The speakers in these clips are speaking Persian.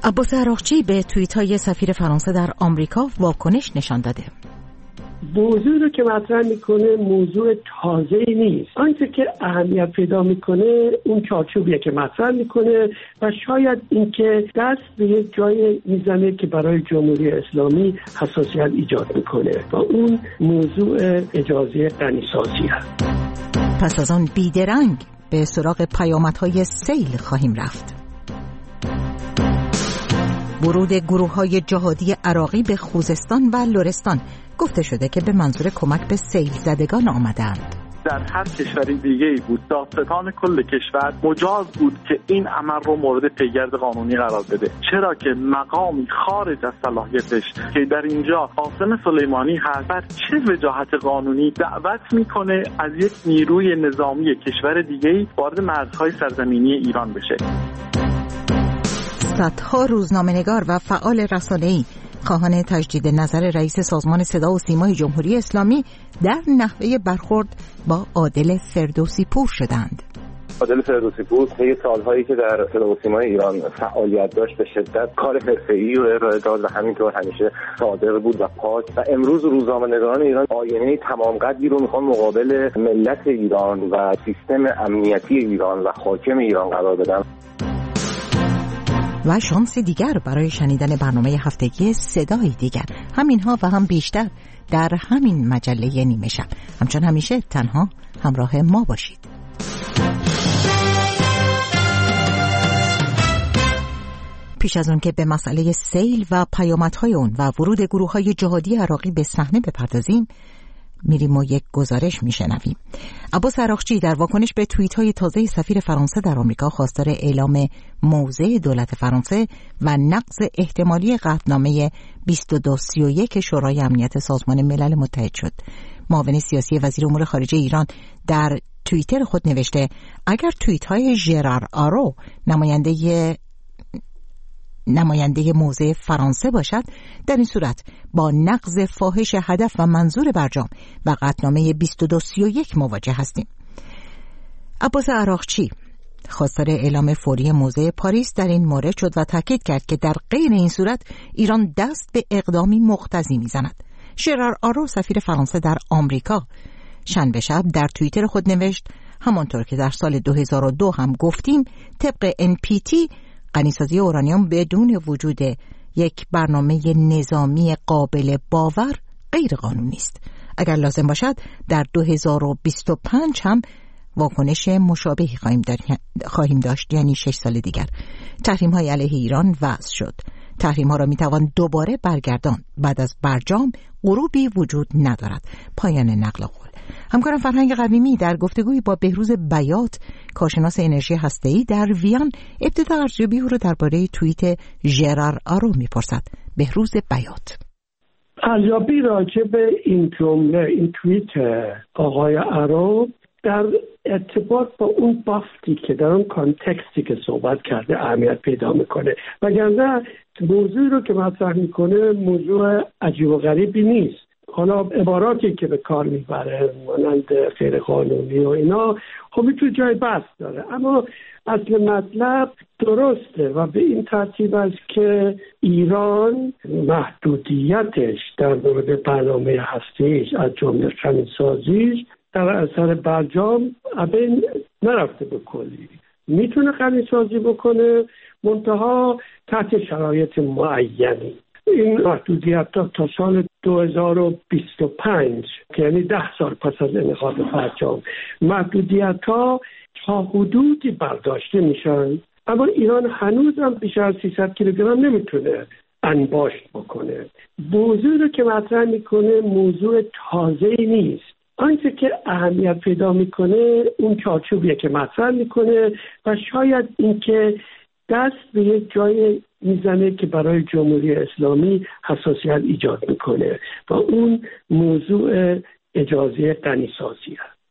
عباس عراقچی به توییت‌های سفیر فرانسه در آمریکا واکنش نشان داده. موضوعی رو که مطرح میکنه موضوع تازه‌ای نیست. آنچه که اهمیت پیدا میکنه اون چارچوبیه که مطرح میکنه و شاید اینکه دست به یک جای میزنه که برای جمهوری اسلامی حساسیت ایجاد میکنه و اون موضوع اجازه غنی‌سازی است. پس از آن بیدرنگ به سراغ پیامدهای سیل خواهیم رفت. ورود گروه‌های جهادی عراقی به خوزستان و لرستان گفته شده که به منظور کمک به سیل زدگان آمدند. در هر کشوری دیگه‌ای بود دادستان کل کشور مجاز بود که این عمل رو مورد پیگرد قانونی قرار بده، چرا که مقامی خارج از صلاحیتش که در اینجا قاسم سلیمانی هست بر چه وجاهت قانونی دعوت میکنه از یک نیروی نظامی کشور دیگه‌ای وارد مرزهای سرزمینی ایران بشه. صدها روزنامه‌نگار و فعال رسانه‌ای خواهان تجدید نظر رئیس سازمان صدا و سیمای جمهوری اسلامی در نحوه برخورد با عادل فردوسی پور شدند. عادل فردوسی پور طی سالهایی که در صدا و سیمای ایران فعالیت داشت به شدت کار حرفه‌ای و ارائه داد و همینطور همیشه صادق بود و پاک و امروز روزنامه‌نگاران ایران آینه تمام قدی رو میخوان مقابل ملت ایران و سیستم امنیتی ایران و حاکم ایران قرار بدن. و شانس دیگر برای شنیدن برنامه هفتگی صدای دیگر، همینها و هم بیشتر در همین مجله نیمه شب. همچون همیشه تنها همراه ما باشید. پیش از اون که به مسئله سیل و پیامدهای اون و ورود گروه‌های جهادی عراقی به صحنه بپردازیم، میریم و یک گزارش میشنویم. عباس عراقچی در واکنش به توییت‌های تازه سفیر فرانسه در آمریکا خواستار اعلام موضع دولت فرانسه و نقض احتمالی قطعنامه 2231 شورای امنیت سازمان ملل متحد شد. معاون سیاسی وزیر امور خارجه ایران در توییتر خود نوشته اگر توییت‌های ژرار آرو نماینده موضع فرانسه باشد، در این صورت با نقض فاحش هدف و منظور برجام و قطعنامه 2231 مواجه هستیم. عباس عراقچی خواستار اعلام فوری موضع پاریس در این مورد شد و تاکید کرد که در غیر این صورت ایران دست به اقدامی مقتضی می‌زند. ژرار آرو سفیر فرانسه در آمریکا شنبه شب در توییتر خود نوشت همانطور که در سال 2002 هم گفتیم طبق NPT غنیسازی اورانیوم بدون وجود یک برنامه نظامی قابل باور غیر قانونی است. اگر لازم باشد در 2025 هم واکنش مشابهی خواهیم داشت، یعنی 6 سال دیگر. تحریم‌های علیه ایران وضع شد. تحریم‌ها را می‌توان دوباره برگرداند. بعد از برجام غروبی وجود ندارد. پایان نقل قول. همکارم فرهنگ قویمی در گفتگویی با بهروز بیات کارشناس انرژی هسته‌ای در وین ابتدا ارزیابی او را درباره توییت ژرار آرو می‌پرسد. بهروز بیات: ارزیابی راجع به این جمله، این توییت آقای آرو در ارتباط با اون بافتی که در اون کانتکستی که صحبت کرده اهمیت پیدا میکنه، وگرنه موضوعی رو که مطرح میکنه موضوع عجیب و غریبی نیست. حالا عباراتی که به کار میبره مانند غیر قانونی و اینا خب میتونه جای بحث داره، اما اصل مطلب درسته و به این ترتیب است که ایران محدودیتش در مورد برنامه هسته‌ایش از جمله غنی‌سازیش در اثر برجام ابین نرفته به کلی. میتونه غنی‌سازی بکنه منتها تحت شرایط معینی. این محدودیت تا سال 2025 یعنی 10 سال پس از انعقاد برجام محدودیت ها تا حدودی برداشته میشن، اما ایران هنوز هم بیش از 300 کیلوگرم نمیتونه انباشت بکنه. موضوعی رو که مطرح میکنه موضوع تازه‌ای نیست. آنچه که اهمیت پیدا میکنه اون چارچوبیه که مطرح میکنه و شاید اینکه دست به یک جای میزنه که برای جمهوری اسلامی حساسیت ایجاد میکنه و اون موضوع اجازه غنی‌سازی است.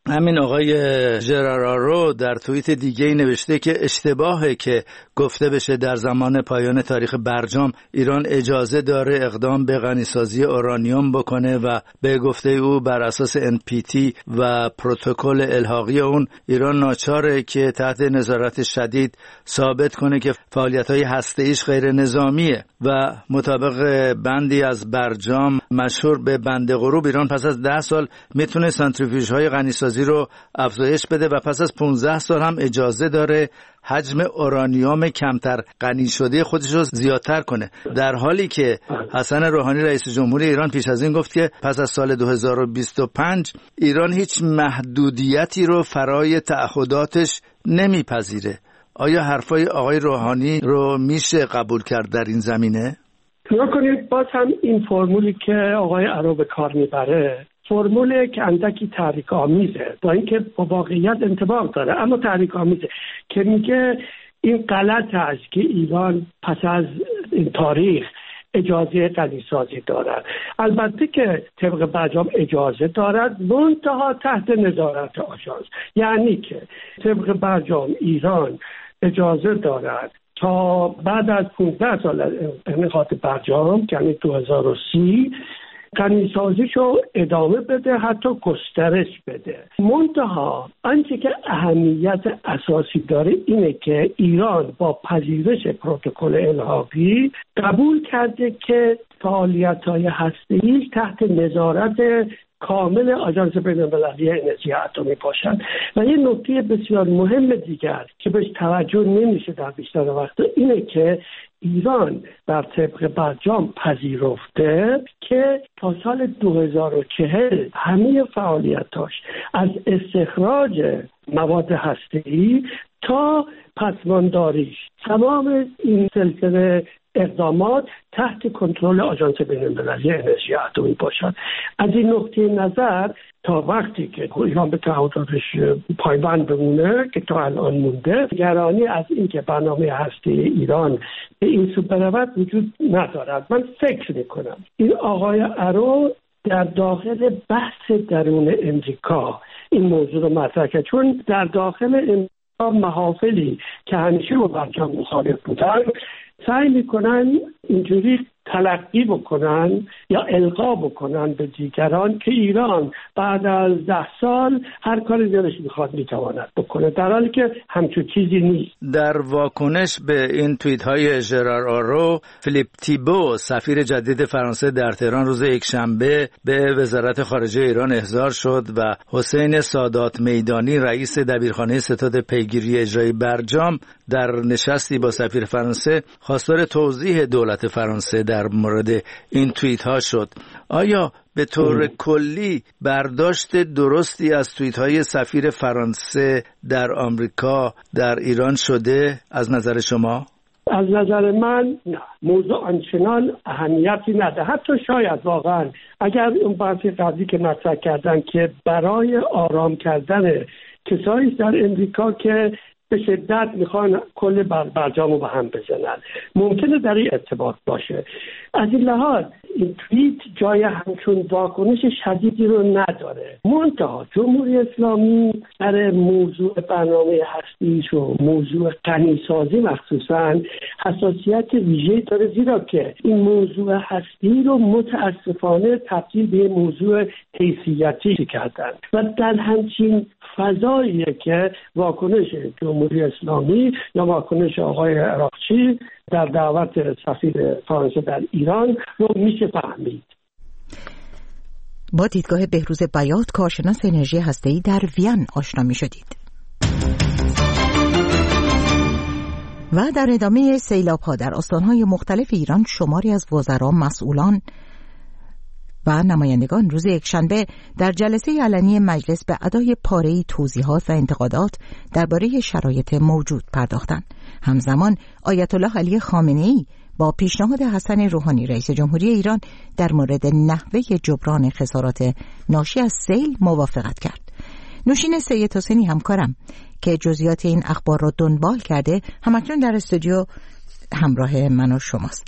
همین آقای ژرارارو در توییت دیگه نوشته که اشتباهه که گفته بشه در زمان پایان تاریخ برجام ایران اجازه داره اقدام به غنیسازی اورانیوم بکنه و به گفته او بر اساس NPT و پروتکل الحاقی اون ایران ناچاره که تحت نظارت شدید ثابت کنه که فعالیت‌های هسته‌ایش غیر نظامیه و مطابق بندی از برجام مشهور به بند غروب ایران پس از 10 سال میتونه سانتریفیوژهای غنیسازی رو افزایش بده و پس از 15 سال هم اجازه داره حجم اورانیوم کمتر غنی شده خودش رو زیادتر کنه، در حالی که حسن روحانی رئیس جمهوری ایران پیش از این گفت که پس از سال 2025 ایران هیچ محدودیتی رو فرای تعهداتش نمیپذیره. آیا حرفای آقای روحانی رو میشه قبول کرد در این زمینه؟ نگاه کنید، باز هم این فرمولی که آقای عرو به کار میبره فرمول که اندکی تحریک آمیزه، با اینکه با واقعیت انطباق داره اما تحریک آمیزه، که میگه این غلط است که ایران پس از این تاریخ اجازه غنیسازی دارد. البته که طبق برجام اجازه دارد، منتها تحت نظارت آژانس. یعنی که طبق برجام ایران اجازه دارد تا بعد از 15 سال انعقاد برجام یعنی 2030 غنیسازیشو ادامه بده، حتی گسترش بده. منتها آنچه که اهمیت اساسی داره اینه که ایران با پذیرش پروتکل الحاقی قبول کرده که فعالیت‌های هسته‌ای تحت نظارت کامل آژانس بین‌المللی انرژی اتمی باشند. و یه نکته بسیار مهم دیگر که بهش توجه نمیشه در بیشتر وقت اینه که ایران بر طبق برجام پذیرفته که تا سال 2040 همه فعالیتاش از استخراج مواد هسته‌ای تا پسمانداریش، تمام این سلسله اقدامات تحت کنترل آژانس بین‌المللی انرژی اتمی باشد. از این نقطه نظر تا وقتی که ایران به تعهداتش پایبند بمونه که تا الان مونده، نگرانی از اینکه برنامه هسته‌ای ایران به این سو برود وجود ندارد. من فکر میکنم این آقای عرو در داخل بحث درون امریکا این موضوع رو مطرح کرد، چون در داخل امریکا محافلی که همیشه با برجام مخالف بودن سعی میکنن اینجوری تلقی بکنن یا القا بکنن به دیگران که ایران بعد از 10 سال هر کاری دلش میخواد میتواند بکنه، در حالی که همچون چیزی نیست. در واکنش به این توییت های ژرارارو، فیلیپ تیبو سفیر جدید فرانسه در تهران روز یکشنبه به وزارت خارجه ایران احضار شد و حسین سادات میدانی رئیس دبیرخانه ستاد پیگیری اجرایی برجام در نشستی با سفیر فرانسه خواستار توضیح دولت فرانسه در مورد این توییت ها شد. آیا به طور کلی برداشت درستی از توییت های سفیر فرانسه در آمریکا در ایران شده از نظر شما؟ از نظر من نه، موضوع آنچنان اهمیتی نداره. حتی شاید واقعا اگر اون بحث قبلی که مطرح کردن که برای آرام کردن کسایی در امریکا که به شدت میخوان کل برجام رو به هم بزنن ممکنه در این ارتباط باشه. از این لحاظ این توییت جای همچون واکنش شدیدی رو نداره. منتها جمهوری اسلامی در موضوع برنامه هسته‌ایش و موضوع غنیسازی مخصوصاً حساسیت ویژه‌ای داره، زیرا که این موضوع هسته‌ای رو متاسفانه تبدیل به موضوع حیثیتی کردن و در همچین فضاییه که واکنش جمهوری اسلامی یا واکنش آقای عراقچی در دعوت سفیر فرانسه در ایران رو میشه فهمید. با دیدگاه بهروز بیات، کارشناس انرژی هسته‌ای در وین آشنا می‌شدید. و در ادامه سیلاب‌ها در استان‌های مختلف ایران شماری از وزرا، مسئولان و نمایندگان روز یکشنبه در جلسه علنی مجلس به ادای پاره‌ای توضیحات و انتقادات درباره شرایط موجود پرداختند. همزمان آیت الله علی خامنه‌ای با پیشنهاد حسن روحانی رئیس جمهوری ایران در مورد نحوه جبران خسارات ناشی از سیل موافقت کرد. نوشین سید حسینی همکارم که جزئیات این اخبار را دنبال کرده همکنون در استودیو همراه من و شماست.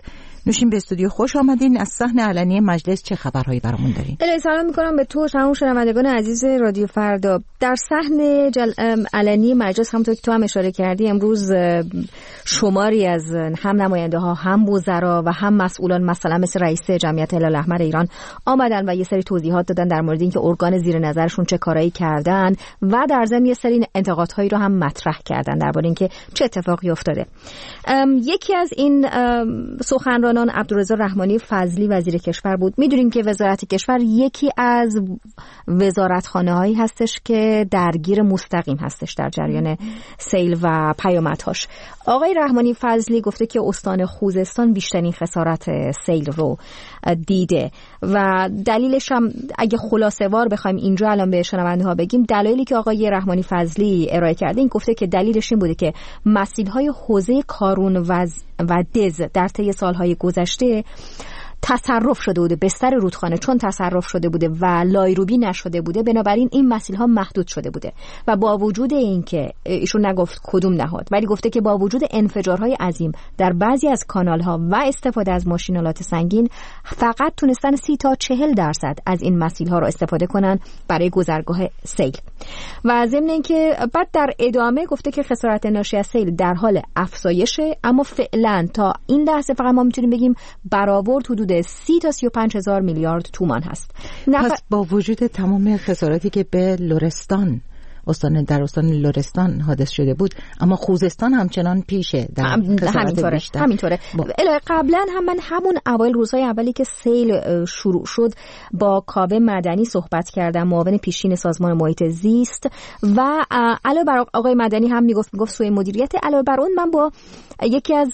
نوشین به استودیو خوش آمدین. از صحن علنی مجلس چه خبرهایی برامون دارین؟ سلام میکنم به تو تمام شنوندگان عزیز رادیو فردا. در صحن علنی مجلس همونطور که تو هم اشاره کردی امروز شماری از هم نماینده ها، هم وزرا و هم مسئولان، مثلا مثل رئیس جمعیت هلال احمر ایران آمدن و یه سری توضیحات دادن در مورد اینکه ارگان زیر نظرشون چه کارایی کردن و در ضمن یه سری انتقادهایی رو هم مطرح کردن درباره اینکه چه اتفاقی افتاده. یکی از این سخنرانان عبدالرضا رحمانی فضلی وزیر کشور بود. میدونیم که وزارت کشور یکی از وزارتخانه‌هایی هستش که درگیر مستقیم هستش در جریان سیل و پیامدهاش. آقای رحمانی فضلی گفته که استان خوزستان بیشترین خسارت سیل رو دیده و دلیلش هم اگه خلاصه وار بخوایم اینجا الان به شنونده ها بگیم، دلایلی که آقای رحمانی فضلی ارائه کرده این گفته که دلیلش این بوده که مسیل‌های حوزه کارون و دز در طی سالهای گذشته تصرف شده بوده، بستر رودخانه چون تصرف شده بوده و لایروبی نشده بوده، بنابراین این مسیل‌ها محدود شده بوده و با وجود اینکه ایشون نگفت کدوم نهاد، ولی گفته که با وجود انفجارهای عظیم در بعضی از کانال‌ها و استفاده از ماشین‌آلات سنگین فقط تونستن 30 تا 40% از این مسیل‌ها رو استفاده کنن برای گذرگاه سیل. و ضمن اینکه بعد در ادامه گفته که خسارت ناشی از سیل در حال افزایشه، اما فعلا تا این لحظه فقط ما میتونیم بگیم برآورد حدود 30 تا 35 هزار میلیارد تومان هست. پس با وجود تمام خساراتی که به لرستان در استان لرستان حادث شده بود، اما خوزستان همچنان پیشه در همینطوره. قبلا هم من همون اوایل روزهای اولی که سیل شروع شد با کاوه مدنی صحبت کردم، معاون پیشین سازمان محیط زیست، و علاوه بر آقای مدنی هم میگفت سوء مدیریت. علاوه بر اون من با یکی از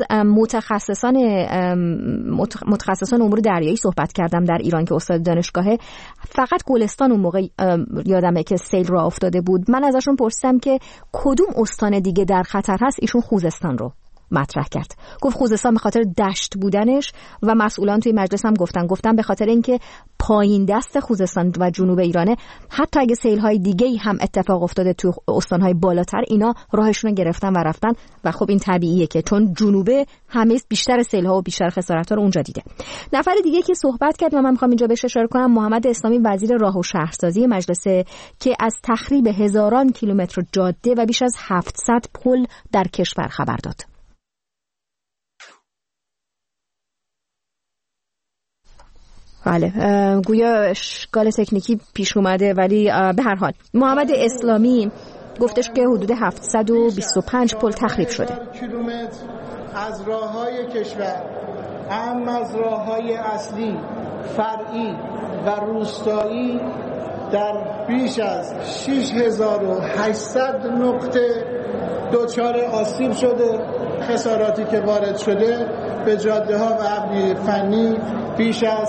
متخصصان امور دریایی صحبت کردم در ایران که استاد دانشگاهه. فقط گلستان اون موقع یادمه که سیل را افتاده بود. من ازشون پرسیدم که کدوم استان دیگه در خطر هست، ایشون خوزستان رو مطرح کرد. گفت خوزستان به خاطر دشت بودنش و مسئولان توی مجلس هم گفتن به خاطر اینکه پایین دست خوزستان و جنوب ایرانه، حتی اگه سیل‌های دیگه‌ای هم اتفاق افتاده تو استان‌های بالاتر، اینا راهشون رو گرفتن و رفتن و خب این طبیعیه که چون جنوبه همه بیشتر سیل‌ها و بیشتر خسارت‌ها رو اونجا دیده. نفر دیگه که صحبت کرد و من می‌خوام اینجا بهش اشاره کنم، محمد اسلامی وزیر راه و شهرسازی مجلس که از تخریب هزاران کیلومتر جاده و بیش از 700 پل در کشور خبر داد. بله، گویا اشکال تکنیکی پیش اومده، ولی به هر حال محمد اسلامی گفتش که حدود 725 پل تخریب شده. کیلومتر از راه‌های کشور، هم از راه‌های اصلی، فرعی و روستایی در بیش از 6800 نقطه دچار آسیب شده. خساراتی که وارد شده به جاده‌ها و ابنیه فنی بیش از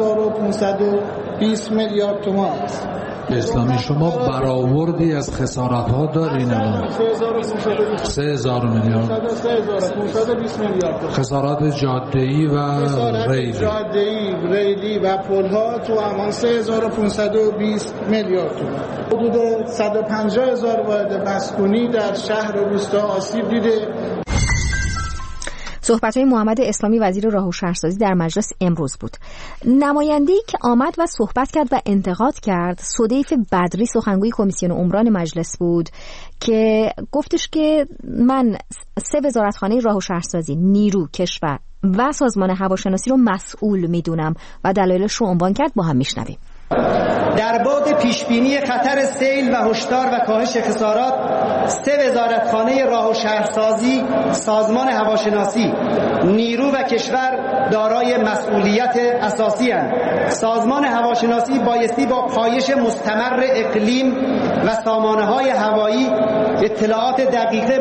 3520 میلیارد تومان است. اسلامی شما برآوردی از خسارت ها دارین الان؟ 3000 میلیارد. 3520 میلیارد. خسارات جاده‌ای و ریلی. جاده‌ای، ریلی و پل‌ها تو امان 3520 میلیارد تومان. حدود 150,000 واحد مسکونی در شهر و روستا آسیب دیده. صحبت‌های محمد اسلامی وزیر راه و شهرسازی در مجلس امروز بود. نماینده‌ای که آمد و صحبت کرد و انتقاد کرد صدیف بدری، سخنگوی کمیسیون عمران مجلس بود که گفتش که من 3 وزارتخانه راه و شهرسازی، نیرو، کشور و سازمان هواشناسی رو مسئول میدونم و دلایلش رو عنوان کرد. با هم میشنویم. در بعد پیشبینی خطر سیل و هشدار و کاهش خسارات، 3 وزارتخانه راه و شهرسازی، سازمان هواشناسی، نیرو و کشور دارای مسئولیت اساسی اند. سازمان هواشناسی بایستی با پایش مستمر اقلیم و سامانه‌های هوایی اطلاعات دقیق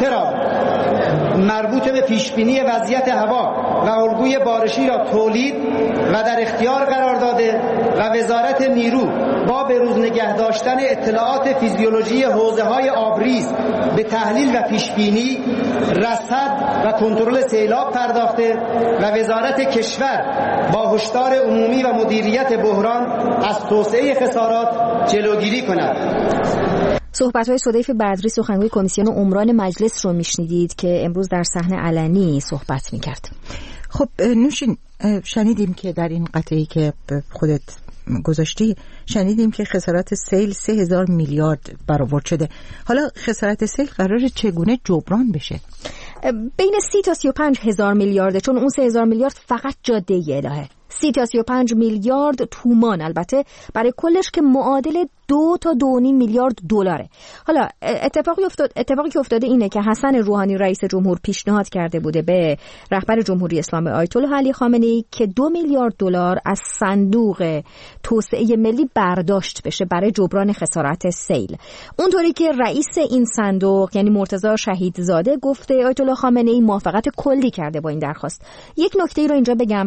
مربوط به پیشبینی وضعیت هوا و الگوی بارشی را تولید و در اختیار قرار داده و وزارت نیرو با بروز نگه داشتن اطلاعات فیزیولوژی حوزه‌های آبریز به تحلیل و پیشبینی، رصد و کنترل سیلاب پرداخته و وزارت کشور با هشدار عمومی و مدیریت بحران از توسعه خسارات جلوگیری کند. صحبت‌های صدیف بدری، سخنگوی کمیسیون عمران مجلس رو میشنیدید که امروز در صحن علنی صحبت میکرد. خب نوشین، شنیدیم که در این قطعی که خودت گذاشتی شنیدیم که خسارات سیل 3000 میلیارد برآورد شده. حالا خسارت سیل قراره چگونه جبران بشه؟ بین 30 تا 35 هزار میلیارده، چون اون 3000 میلیارد فقط جاده الهه. 30 تا 35 میلیارد تومان البته برای کلش که معادل 2 تا 2.5 میلیارد دلاره. حالا اتفاقی که افتاده اینه که حسن روحانی رئیس جمهور پیشنهاد کرده بوده به رهبر جمهوری اسلامی آیت الله علی خامنه‌ای که 2 میلیارد دلار از صندوق توسعه ملی برداشت بشه برای جبران خسارت سیل. اونطوری که رئیس این صندوق یعنی مرتضی شهیدزاده گفته، آیت الله خامنه‌ای موافقت کلی کرده با این درخواست. یک نکته ای رو اینجا بگم،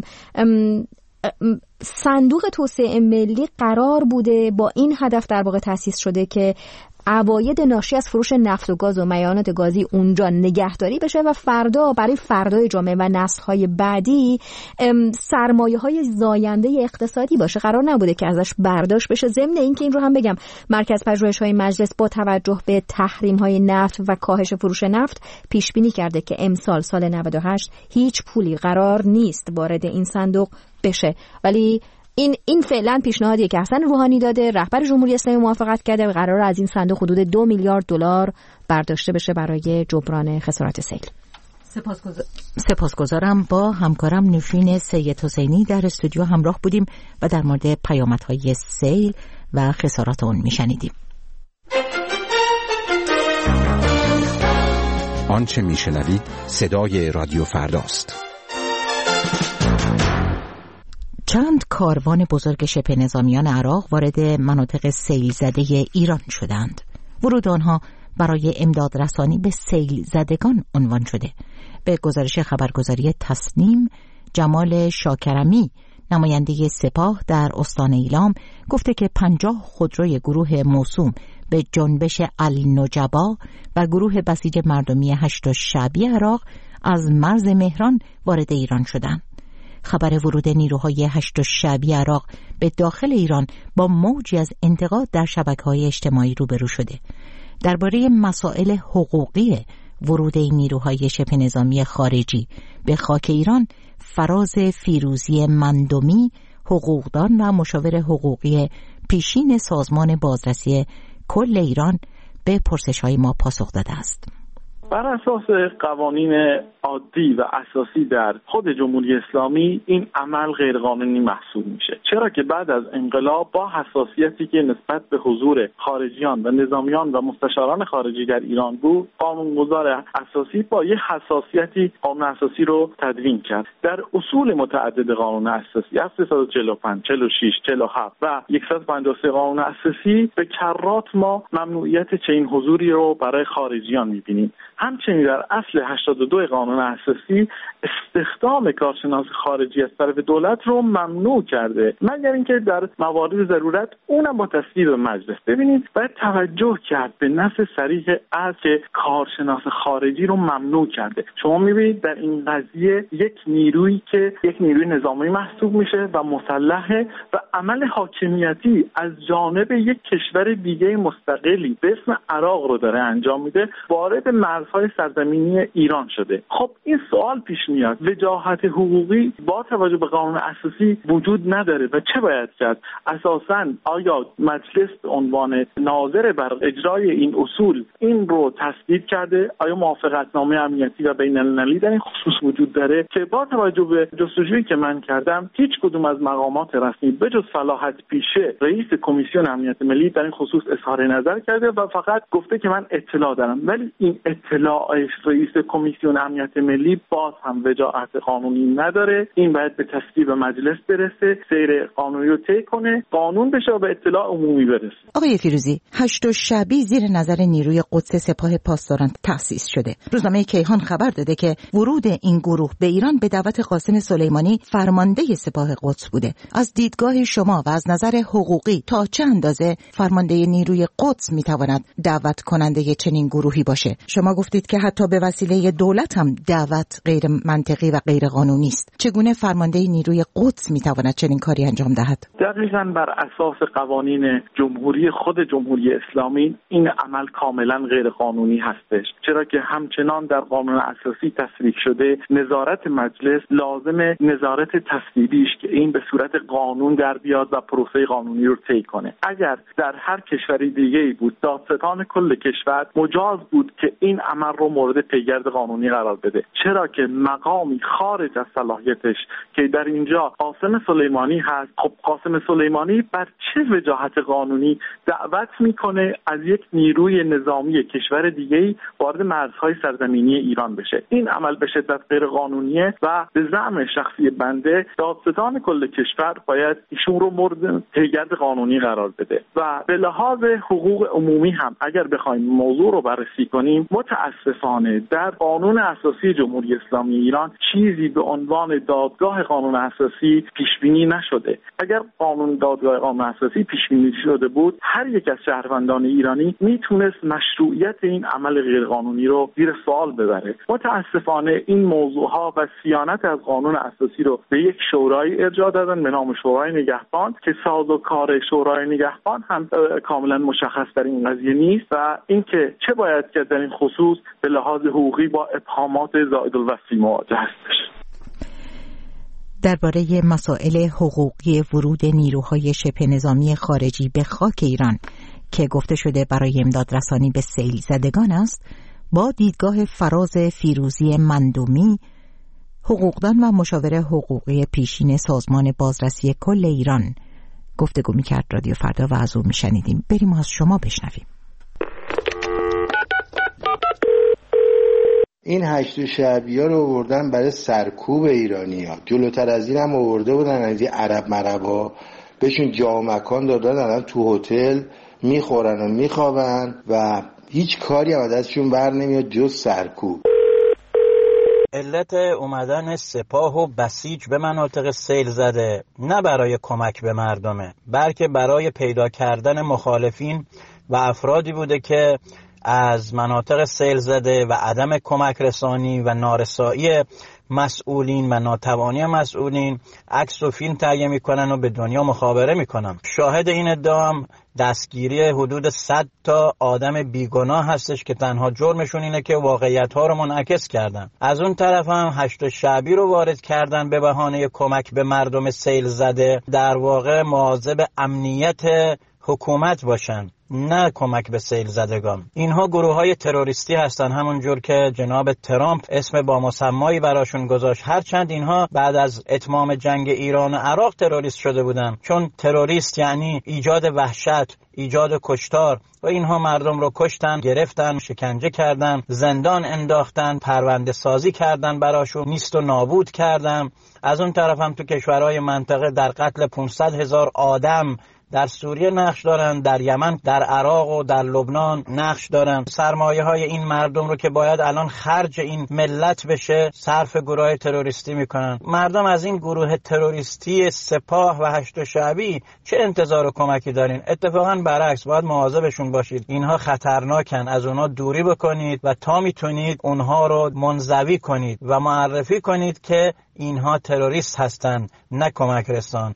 صندوق توسعه ملی قرار بوده با این هدف در واقع تأسیس شده که عواید ناشی از فروش نفت و گاز و میانات گازی اونجا نگهداری بشه و برای فردای جامعه و نسل‌های بعدی سرمایه‌های زاینده اقتصادی باشه. قرار نبوده که ازش برداشت بشه. ضمن اینکه این رو هم بگم، مرکز پژوهش‌های مجلس با توجه به تحریم‌های نفت و کاهش فروش نفت پیش بینی کرده که امسال سال 98 هیچ پولی قرار نیست وارد این صندوق بشه. ولی این فعلا پیشنهادیه که حسن روحانی داده، رهبر جمهوری اسلامی موافقت کرده و قرار از این صندوق حدود 2 میلیارد دلار برداشته بشه برای جبران خسارات سیل. سپاسگزارم. با همکارم نوشین سید حسینی در استودیو همراه بودیم و در مورد پیامدهای سیل و خسارات اون میشنیدیم. آنچه میشنوید صدای رادیو فرداست. چند کاروان بزرگ شبه نظامیان عراق وارد مناطق سیل زده ایران شدند. ورود آنها برای امداد رسانی به سیل زدگان عنوان شده. به گزارش خبرگزاری تصنیم، جمال شاکرمی نماینده سپاه در استان ایلام گفته که 50 خودروی گروه موسوم به جنبش النجبا و گروه بسیج مردمی 8 شعبی عراق از مرز مهران وارد ایران شدند. خبر ورود نیروهای 8 شعبی عراق به داخل ایران با موجی از انتقاد در شبکه‌های اجتماعی روبرو شده. درباره مسائل حقوقی ورود این نیروهای شبه نظامی خارجی به خاک ایران، فراز فیروزی مندومی، حقوقدان و مشاور حقوقی پیشین سازمان بازرسی کل ایران به پرسش‌های ما پاسخ داده است. بر اساس قوانین عادی و اساسی در خود جمهوری اسلامی این عمل غیرقانونی محسوب میشه، چرا که بعد از انقلاب با حساسیتی که نسبت به حضور خارجیان و نظامیان و مستشاران خارجی در ایران بود، قانونگذار اساسی با یک حساسیتی قانون اساسی رو تدوین کرد. در اصول متعدد قانون اساسی 345، 46، 47 و 153 قانون اساسی به کرات ما ممنوعیت چنین حضوری رو برای خارجیان میبینیم. همچنین در اصل 82 قانون اساسی استخدام کارشناس خارجی از طرف دولت رو ممنوع کرده، مگر اینکه در موارد ضرورت، اونم با تصویب مجلس. ببینید باید توجه کرد به نص صریح از که کارشناس خارجی رو ممنوع کرده. شما میبینید در این قضیه یک نیرویی که یک نیروی نظامی محسوب میشه و مسلحه و عمل حاکمیتی از جانب یک کشور دیگه مستقلی به اسم عراق رو داره انجام میده، وارد مرزهای سرزمینی ایران شده. خب این سوال پیش میاد، وجاهت حقوقی با توجه به قانون اساسی وجود نداره و چه باید کرد؟ اساساً آیا مجلس به عنوان ناظر بر اجرای این اصول این رو تصویب کرده؟ آیا موافقتنامه امنیتی و بین‌المللی در این خصوص وجود داره؟ که با توجه به جستجویی که من کردم، هیچ کدوم از مقامات رسمی به جز صلاحیت پیشه رئیس کمیسیون امنیت ملی در این خصوص اظهار نظر کرده و فقط گفته که من اطلاع دارم. ولی این اطلاع رئیس کمیسیون امنیت ملی باز هم وجاهت قانونی نداره. این باید به تصویب مجلس برسه، سیر قانونی رو طی کنه، قانون بشه و به اطلاع عمومی برسه. آقای فیروزی، 8 شعبی زیر نظر نیروی قدس سپاه پاسداران تأسیس شده. روزنامه کیهان خبر داده که ورود این گروه به ایران به دعوت قاسم سلیمانی فرمانده سپاه قدس بوده. از دیدگاه شما و از نظر حقوقی تا چه اندازه فرمانده نیروی قدس میتواند دعوت کننده چنین گروهی باشه؟ شما گفتید که حتی به وسیله دولت هم دعوت غیر منطقی و غیر قانونی است. چگونه فرمانده نیروی قدس میتواند چنین کاری انجام دهد؟ دقیقاً بر اساس قوانین جمهوری خود جمهوری اسلامی این عمل کاملا غیر قانونی هستش، چرا که همچنان در قانون اساسی تصریح شده نظارت مجلس لازم نظارت تصویبیش که این به صورت قانون در بیاد و پروسه قانونی رو طی کنه. اگر در هر کشوری دیگه‌ای بود دادستان کل کشور مجاز بود که این عمل رو مورد پیگرد قانونی قرار بده، چرا که مقامی خارج از صلاحیتش که در اینجا قاسم سلیمانی هست. خب قاسم سلیمانی بر چه وجاهت قانونی دعوت میکنه از یک نیروی نظامی کشور دیگه‌ای وارد مرزهای سرزمینی ایران بشه؟ این عمل به شدت غیر قانونیه و به زعم شخصی بنده دادستان کل کشور باید ایشون رو مورد پیگرد قانونی قرار بده و به لحاظ حقوق عمومی هم اگر بخوایم موضوع رو بررسی کنیم، متاسفانه در قانون اساسی جمهوری اسلامی ایران چیزی به عنوان دادگاه قانون اساسی پیش بینی نشده. اگر قانون دادگاه قانون اساسی پیش بینی شده بود، هر یک از شهروندان ایرانی میتونست مشروعیت این عمل غیرقانونی رو زیر سوال ببره. متاسفانه این موضوعها و صیانت از قانون اساسی رو به یک شورای ارجاع دادن به نام شورای نگهبان که سازوکار شورای نگهبان هم کاملا مشخص در این قضیه نیست و اینکه چه باید کرد در این خصوص به لحاظ حقوقی با ابهامات زائد الوصفی مواجه هستش. درباره مسائل حقوقی ورود نیروهای شبه نظامی خارجی به خاک ایران که گفته شده برای امدادرسانی به سیل زدگان است، با دیدگاه فراز فیروزی مندومی، حقوقدان و مشاور حقوقی پیشین سازمان بازرسی کل ایران گفتگو می‌کرد رادیو فردا و از او می‌شنیدیم. بریم از شما بشنویم. این 8 شعبی‌ها رو آوردن برای سرکوب ایرانی‌ها. جلوتر از این هم آورده بودن از این عرب مربا، بهشون جا و مکان دادن، الان تو هتل میخورن و میخوابن و هیچ کاری هم ازشون بر نمیاد جز سرکوب. علت اومدن سپاه و بسیج به مناطق سیل زده نه برای کمک به مردمه، بلکه برای پیدا کردن مخالفین و افرادی بوده که از مناطق سیل زده و عدم کمک رسانی و نارسایی مسئولین و ناتوانی مسئولین عکس و فیلم تهیه میکنن و به دنیا مخابره میکنن. شاهد این ادعا هم دستگیری حدود 100 تا آدم بیگناه هستش که تنها جرمشون اینه که واقعیت ها رو منعکس کردن. از اون طرف هم 8 شعبی رو وارد کردن به بهانه کمک به مردم سیل زده، در واقع مواظب امنیت حکومت باشن، نه کمک به سیل زدگان. اینها گروه‌های تروریستی هستن، همونجور که جناب ترامپ اسم با مسمایی براشون گذاشت، هرچند اینها بعد از اتمام جنگ ایران و عراق تروریست شده بودن، چون تروریست یعنی ایجاد وحشت، ایجاد کشتار و اینها مردم رو کشتن، گرفتن، شکنجه کردن، زندان انداختن، پرونده سازی کردن براشون، نیست و نابود کردن. از اون طرف هم تو کشورهای منطقه در قتل 500,000 آدم در سوریه نقش دارن، در یمن، در عراق و در لبنان نقش دارن. سرمایه های این مردم رو که باید الان خرج این ملت بشه صرف گروه تروریستی میکنن. مردم از این گروه تروریستی سپاه و 8 شعبی چه انتظار و کمکی دارین؟ اتفاقا برعکس، باید مواظبشون باشید. اینها خطرناکن، از اونها دوری بکنید و تا میتونید اونها رو منزوی کنید و معرفی کنید که اینها تروریست هستن، نه کمک رسان.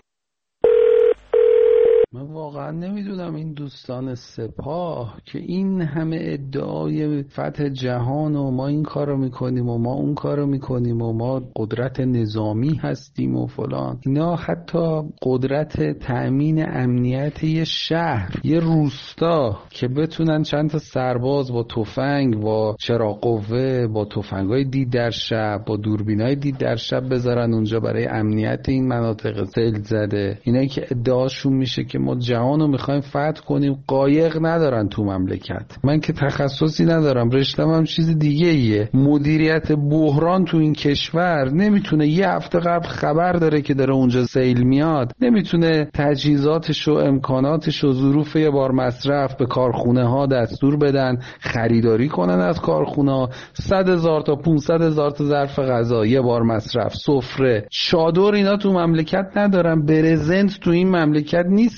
من واقعا نمیدونم این دوستان سپاه که این همه ادعای فتح جهان و ما این کارو میکنیم و ما اون کارو میکنیم و ما قدرت نظامی هستیم و فلان، اینا حتی قدرت تأمین امنیت یه شهر، یه روستا که بتونن چند تا سرباز با تفنگ، با چراغ قوه، با تفنگای دید در شب، با دوربینای دید در شب بذارن اونجا برای امنیت این مناطق سیل زده. اینایی که ادعاشون میشه که ما جهانو میخوایم فتح کنیم، قایق ندارن تو مملکت. من که تخصصی ندارم، رشتم هم چیز دیگه ایه. مدیریت بحران تو این کشور نمیتونه یه هفته قبل خبر داره که داره اونجا سیل میاد، نمیتونه تجهیزاتش و امکاناتش و ظروف یه بار مصرف به کارخونه ها دستور بدن خریداری کنن از کارخونه ها. 100,000 تا 500,000 تا ظرف غذا یه بار مصرف، سفره، چادر اینا تو مملکت ندارن. برزنت تو این مملکت نیست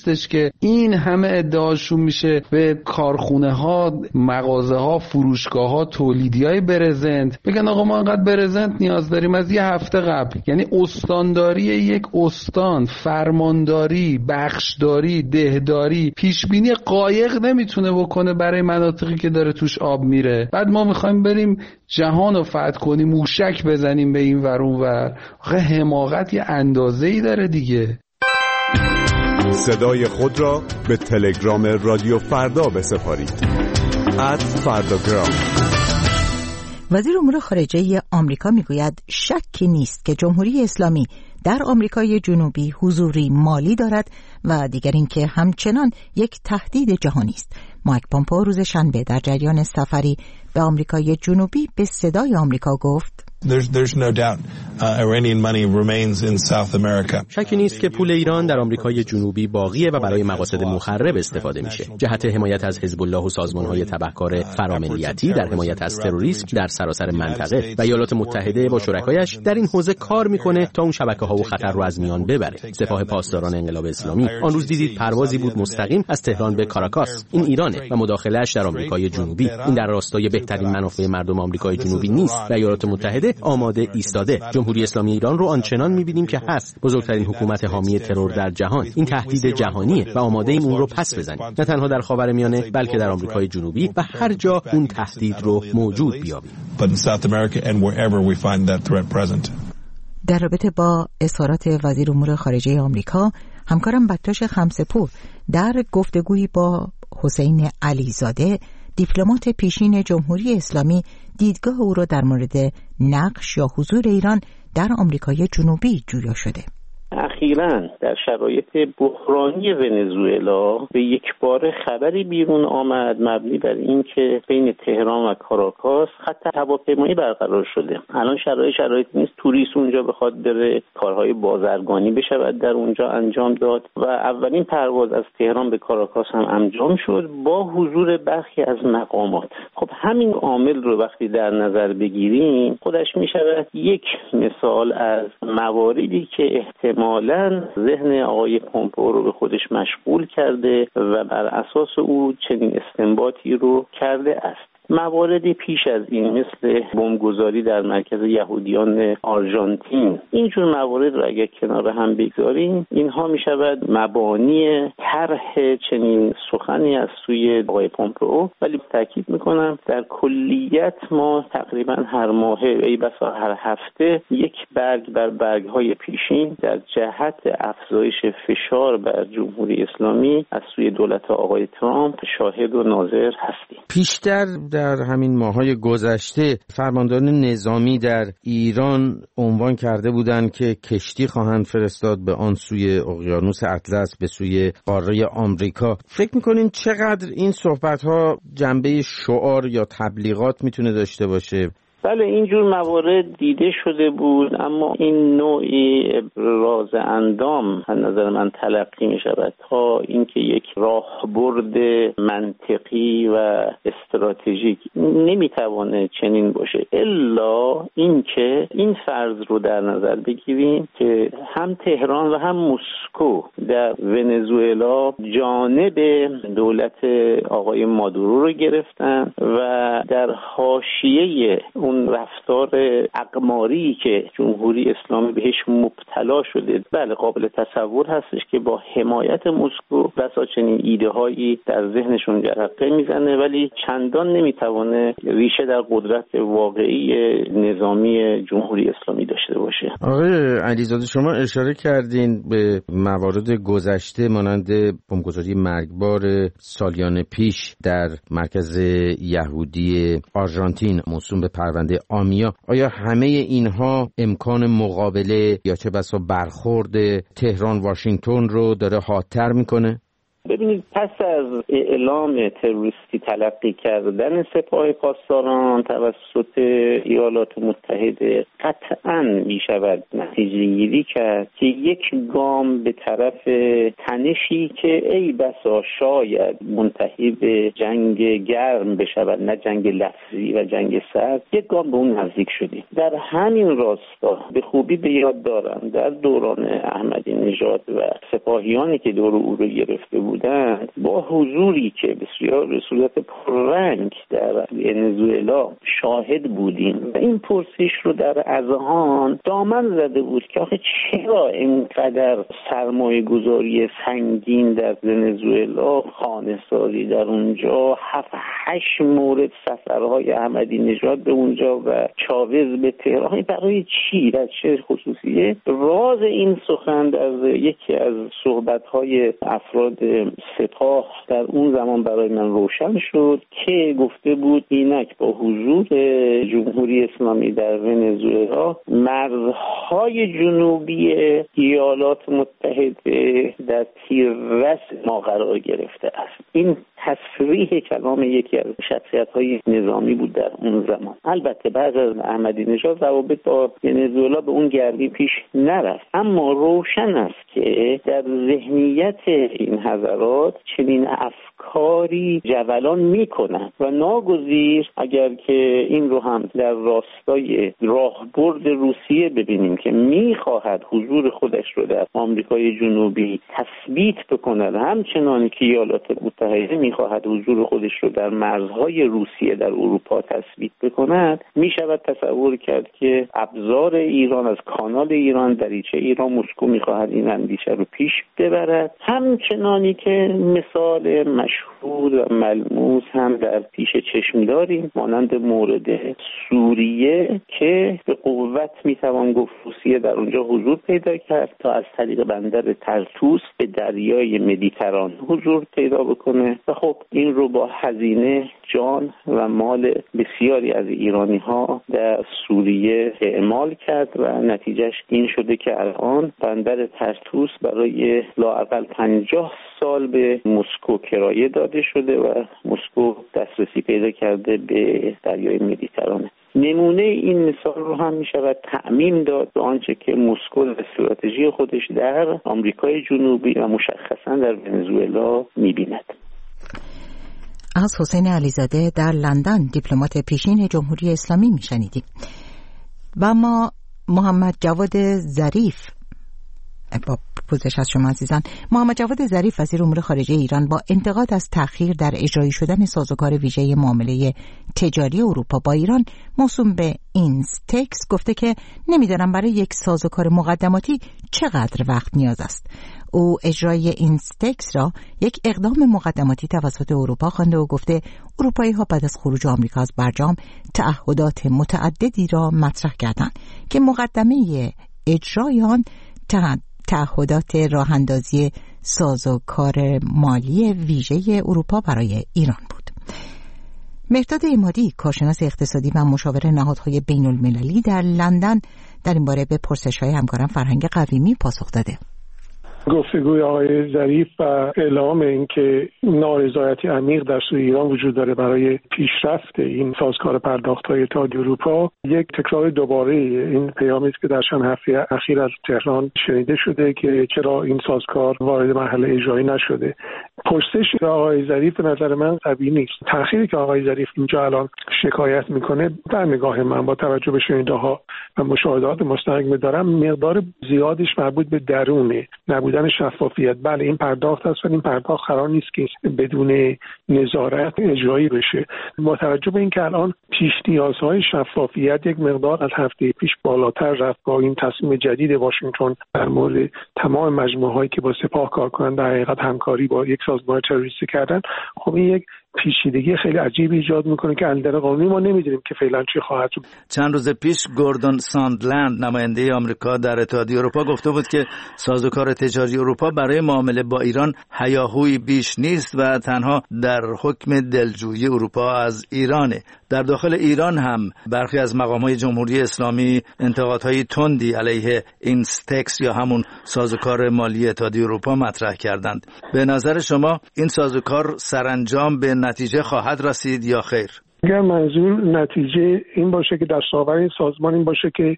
نیستش که این همه ادعاشون میشه به کارخونه ها، مغازه ها، فروشگاه ها، تولیدی های برزنت بگن آقا ما انقدر برزنت نیاز داریم از یه هفته قبل. یعنی استانداری یک استان، فرمانداری، بخشداری، دهداری، پیشبینی قایق نمیتونه بکنه برای مناطقی که داره توش آب میره. بعد ما میخوایم بریم جهان رو فتح کنیم، موشک بزنیم به این ور اون ور. آخه حماقت یه اندازه‌ای داره دیگه. صدای خود را به تلگرام رادیو فردا بسپارید. @فرداگرام. وزیر امور خارجه آمریکا میگوید شکی نیست که جمهوری اسلامی در آمریکای جنوبی حضوری مالی دارد و دیگر اینکه همچنان یک تهدید جهانی است. مایک پومپئو روز شنبه در جریان سفری به آمریکای جنوبی به صدای آمریکا گفت There's no doubt Iranian money remains in South America. شکی نیست که پول ایران در آمریکای جنوبی باقیه و برای مقاصد مخرب استفاده میشه. جهت حمایت از حزب الله و سازمان‌های تبهکار فراملیتی در حمایت از تروریسم در سراسر منطقه و ایالات متحده با شرکایش در این حوزه کار میکنه تا اون شبکه‌ها و خطر رو از میان ببره. سپاه پاسداران انقلاب اسلامی آن روز دیدید پروازی بود مستقیم از تهران به کاراکاس. این ایرانه و مداخله‌اش در آمریکای جنوبی. این در راستای بهترین منافع مردم آمریکای جنوبی نیست و ایالات متحده آماده ایستاده. جمهوری اسلامی ایران رو آنچنان می‌بینیم که هست، بزرگترین حکومت حامی ترور در جهان. این تهدید جهانیه و آماده ایم اون رو پس بزنیم، نه تنها در خاورمیانه بلکه در آمریکای جنوبی و هر جا اون تهدید رو موجود بیابیم. در رابطه با اظهارات وزیر امور خارجه آمریکا، همکارم بکتاش خمسه‌پور در گفتگویی با حسین علیزاده، دیپلمات پیشین جمهوری اسلامی، دیدگاه او را در مورد نقش یا حضور ایران در آمریکای جنوبی جویا شده. اخیراً در شرایط بحرانی ونزوئلا به یک بار خبری بیرون آمد مبنی بر این که بین تهران و کاراکاس خط هواپیمایی برقرار شده. الان شرایط نیست توریست اونجا بخواد بره، کارهای بازرگانی بشود در اونجا انجام داد و اولین پرواز از تهران به کاراکاس هم انجام شد با حضور برخی از مقامات. خب همین عامل رو وقتی در نظر بگیریم خودش میشود یک مثال از مواردی که احتمالاً ذهن آقای پومپئو رو به خودش مشغول کرده و بر اساس او چنین استنباطی رو کرده است. مواردی پیش از این مثل بمبگذاری در مرکز یهودیان آرژانتین، اینجور موارد رو اگر کنار هم بگذاریم اینها می شود مبانی طرح چنین سخنی از سوی آقای پومپئو، ولی تاکید میکنم در کلیت ما تقریبا هر ماه ای بسا هر هفته یک برگ بر برگ های پیشین در جهت افزایش فشار بر جمهوری اسلامی از سوی دولت آقای ترامپ شاهد و ناظر هستیم. پیشتر در همین ماهای گذشته فرمانداران نظامی در ایران عنوان کرده بودند که کشتی خواهند فرستاد به آن سوی اقیانوس اطلس، به سوی قاره آمریکا. فکر می‌کنین چقدر این صحبت‌ها جنبه شعار یا تبلیغات میتونه داشته باشه؟ بله اینجور موارد دیده شده بود، اما این نوعی ابراز اندام از نظر من تلقی می شود تا اینکه یک راهبرد منطقی و استراتژیک نمیتوانه چنین باشه، الا اینکه این فرض رو در نظر بگیریم که هم تهران و هم مسکو در ونزوئلا جانب دولت آقای مادورو رو گرفتن و در حاشیه اون رفتار اقماری که جمهوری اسلامی بهش مبتلا شده، بله قابل تصور هستش که با حمایت مسکو بسا چنین ایده هایی در ذهنشون جرقه میزنه، ولی چندان نمیتوانه ریشه در قدرت واقعی نظامی جمهوری اسلامی داشته باشه. آقای علیزاده شما اشاره کردین به موارد گذشته مانند بمبگذاری مرگبار سالیان پیش در مرکز یهودی آرژانتین موسوم به پرونده آمیا. آیا همه اینها امکان مقابله یا چه بسا برخورد تهران واشنگتن رو داره حادتر میکنه؟ ببینید پس از اعلام تروریستی تلقی کردن سپاه پاسداران توسط ایالات متحده قطعاً میشود نتیجه گیری کرد که یک گام به طرف تنشی که ای بسا شاید منتهی به جنگ گرم بشود، نه جنگ لفظی و جنگ سرد، یک گام به اون نزدیک شدیم. در همین راستا به خوبی به یاد دارم در دوران احمدی نژاد و سپاهیانی که دور او رو گرفته بودند با حضوری که بسیار به صورت پررنگ در ونزوئلا شاهد بودیم و این پرسش رو در اذهان دامن زده بود که آخه چرا اینقدر سرمایه گذاری سنگین در ونزوئلا، خانه‌سازی در اونجا، 7-8 مورد سفرهای احمدی نژاد به اونجا و چاوز به تهران، برای چی و چه خصوصیه؟ راز این سخن از یکی از صحبت‌های افراد سپاه در اون زمان برای من روشن شد که گفته بود اینک با حضور جمهوری اسلامی در ونزوئلا مرزهای جنوبی ایالات متحده در تیررس ما قرار گرفته است. این تصریح کلام یکی از شخصیت‌های نظامی بود در اون زمان. البته بعد از احمدی نژاد روابط با ونزوئلا به اون گردی پیش نرفت، اما روشن است که در ذهنیت این حضرات چنین افکاری جولان میکنند و ناگزیر اگر که این رو هم در راستای راهبرد روسیه ببینیم که میخواهد حضور خودش رو در آمریکای جنوبی تثبیت بکند، همچنان که ایالات متحده میخواهد حضور خودش رو در مرزهای روسیه در اروپا تثبیت بکند، میشود تصور کرد که ابزار ایران از کانال ایران، دریچه ایران، مسکو میخواهد این اندیشه رو پیش ببرد، همچنانی که مثال مشهور و ملموس هم در پیش چشم داریم مانند مورد سوریه که به قوت میتوان گفت روسیه در اونجا حضور پیدا کرد تا از طریق بندر طرطوس به دریای مدیترانه حضور پیدا بکنه و خب این رو با هزینه جان و مال بسیاری از ایرانی ها در سوریه اعمال کرد و نتیجهش این شده که الان بندر طرطوس برای لااقل 50 سال به مسکو کرایه داده شده و مسکو دسترسی پیدا کرده به دریای مدیترانه. نمونه این مثال رو هم می شود تعمیم داد به آنچه که مسکو در استراتژی خودش در آمریکای جنوبی و مشخصا در ونزوئلا می بیند. از حسین علیزاده در لندن دیپلمات پیشین جمهوری اسلامی می شنیدیم. و ما محمد جواد ظریف، با پوزش از شما عزیزان، محمد جواد ظریف وزیر امور خارجه ایران با انتقاد از تأخیر در اجرایی شدن سازوکار ویژه معامله تجاری اروپا با ایران موسوم به اینستکس گفته که نمیدانم برای یک سازوکار مقدماتی چقدر وقت نیاز است. او اجرای اینستکس را یک اقدام مقدماتی توسط اروپا خوانده و گفته اروپایی ها بعد از خروج آمریکا از برجام تعهدات متعددی را مطرح کردند که مقدمه اجرای آن تعهدات راه اندازی سازوکار مالی ویژه اروپا برای ایران بود. مهرداد عمادی، کارشناس اقتصادی و مشاور نهادهای بین المللی در لندن، در این باره به پرسش‌های همکارم فرهنگ قویمی پاسخ داده. گفتگوی آقای ظریف و اعلام اینکه نارضایتی عمیق در سوی ایران وجود داره برای پیشرفت این سازوکار پرداخت‌های اتحادیه اروپا یک تکرار دوباره این پیامی است که در چند هفته اخیر از تهران شنیده شده که چرا این سازوکار وارد مرحله اجرایی نشده. پرسش آقای ظریف به نظر من قوی نیست. تأخیری که آقای ظریف اینجا الان شکایت میکنه در نگاه من با توجه به شنیده‌ها و مشاهدات مستقیم دارم مقدار زیادش مربوط به درونه نبودن شفافیت. بله این پرداخت هست ولی این پرداخت قرار نیست که بدون نظارت اجرایی بشه. با توجه به اینکه الان پیش نیازهای شفافیت یک مقدار از هفته پیش بالاتر رفت با این تصمیم جدید واشنگتن در مورد تمام مجموعه‌هایی که با سپاه کار کنند در حقیقت همکاری با یک سازمان تروریستی کردن، خب این یک پیچیدگی خیلی عجیبی ایجاد میکنه که از نظر قانونی ما نمیدونیم که فعلا چی خواهد شد. چند روز پیش گوردون ساندلند نماینده آمریکا در اتحادیه اروپا گفته بود که سازوکار تجاری اروپا برای معامله با ایران هیاهویی بیش نیست و تنها در حکم دلجویی اروپا از ایرانه. در داخل ایران هم برخی از مقام‌های جمهوری اسلامی انتقادهای تندی علیه اینستکس یا همون سازوکار مالی اتحادیه اروپا مطرح کردند. به نظر شما این سازوکار سرانجام به نتیجه خواهد رسید یا خیر؟ اگر منظور نتیجه این باشه که دستاورد این سازمان این باشه که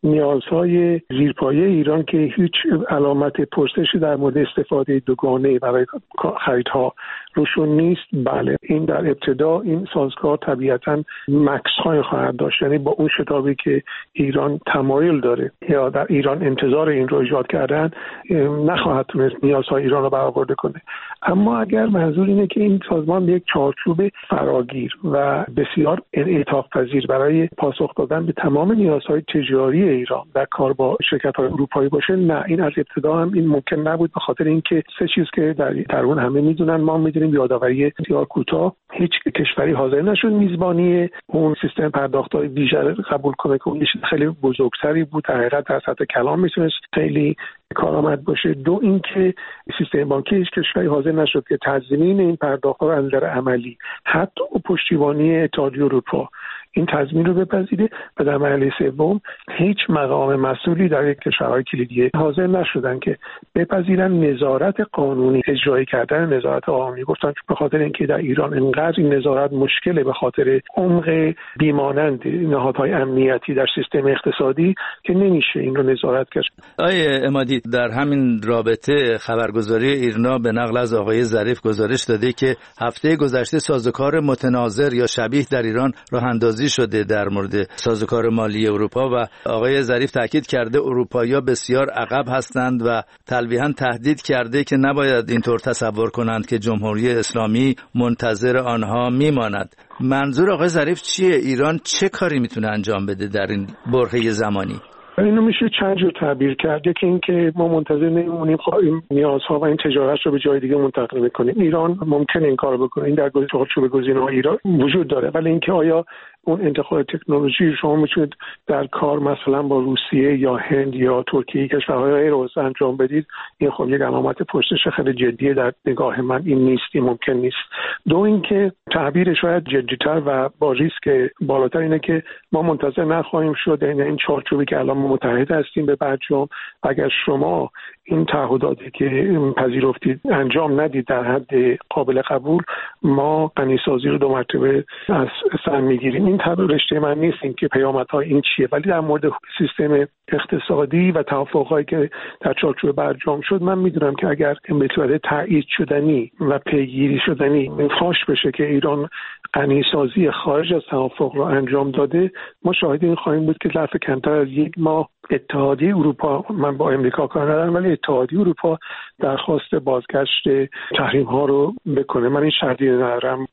نیازهای زیرپایه ایران که هیچ علامت پرسشی در مورد استفاده دوگانه برای خریدها روشون نیست، بله، این در ابتدا این سازگار طبیعتاً مکس‌های خواهد داشت، یعنی با اون شتابی که ایران تمایل داره یا در ایران انتظار این رو ایجاد کردن نخواهد تونست نیازهای ایران رو برآورده کنه. اما اگر منظور اینه که این سازمان به یک چارچوب فراگیر و بسیار انعطاف پذیر برای پاسخ دادن به تمام نیازهای تجاری ایران در کار با شرکت‌های اروپایی باشه، نه، این از ابتدا هم این ممکن نبود، به خاطر اینکه سه چیز که در اون همه میدونن، ما میدونیم، یادآوری بسیار کوتاه، هیچ کشوری حاضر نشد میزبانی اون سیستم پرداخت‌های ویژه قبول کنه که اون خیلی بزرگتری بود، در حقیقت در سطح کلان میتونست خیلی کارآمد باشه. دو اینکه سیستم بانکی هیچ کشوری حاضر نشد که تضمین این پرداخت‌ها از نظر عملی حتی پشتیبانی اتحادیه اروپا این تضمین رو بپذیره، و در مرحله سوم هیچ مقام مسئولی در یک کشورهای کلیدی حاضر نشدن که بپذیرن نظارت قانونی اجرایی کردن نظارت قانونی. گفتن به خاطر اینکه در ایران انقدر این نظارت مشکله، به خاطر عمق بیمانند نهادهای امنیتی در سیستم اقتصادی که نمیشه این رو نظارت کرد. آقای عمادی، در همین رابطه خبرگزاری ایرنا به نقل از آقای ظریف گزارش داده که هفته گذشته سازوکار متناظر یا شبیه در ایران راه اندازی شده در مورد سازوکار مالی اروپا و آقای ظریف تاکید کرده اروپایی‌ها بسیار عقب هستند و تلویحاً تهدید کرده که نباید اینطور تصور کنند که جمهوری اسلامی منتظر آنها میماند. منظور آقای ظریف چیه؟ ایران چه کاری میتونه انجام بده در این برهه زمانی؟ اینو میشه چند جور تعبیر کرد. یکی این که ما منتظر نمیمونیم این نیازها و این تجارت رو به جای دیگه منتقل میکنیم. ایران ممکنه این کارو بکنه، این در چارچوب گزینه‌های ایران وجود داره، ولی اینکه آیا اون انتقال تکنولوژی شما میتونید در کار مثلا با روسیه یا هند یا ترکیه کشورهای رو انجام بدید، این خب یک علامت پرسش خیلی جدیه در نگاه من. این نیست، این ممکن نیست. دو اینکه تعبیر شاید جدی‌تر و با ریسک بالاتر اینه که ما منتظر نخواهیم شد، این چارچوبی که الان متحد هستیم به برجام، اگر شما این تعهداتی که پذیرفتید انجام ندید در حد قابل قبول، ما غنیسازی رو 2 مرتبه از سر میگیریم. این رشته من نیست این که پیامدها این چیه، ولی در مورد سیستم اقتصادی و توافقایی که در چارچوب برجام شد، من میدونم که اگر به صورت تایید شدنی و پیگیری شدنی فاش بشه که ایران غنیسازی خارج از توافق رو انجام داده، ما شاهد این خواهیم بود که ظرف کمتر از 1 ماه اتحادیه اروپا، من با امریکا کار ندارم، ولی اتحادیه اروپا درخواست بازگشت تحریم ها رو بکنه. من این شرطی ندارم.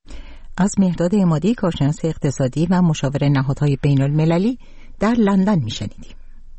از مهرداد عمادی، کارشناس اقتصادی و مشاور نهادهای بین المللی در لندن میشنیدیم.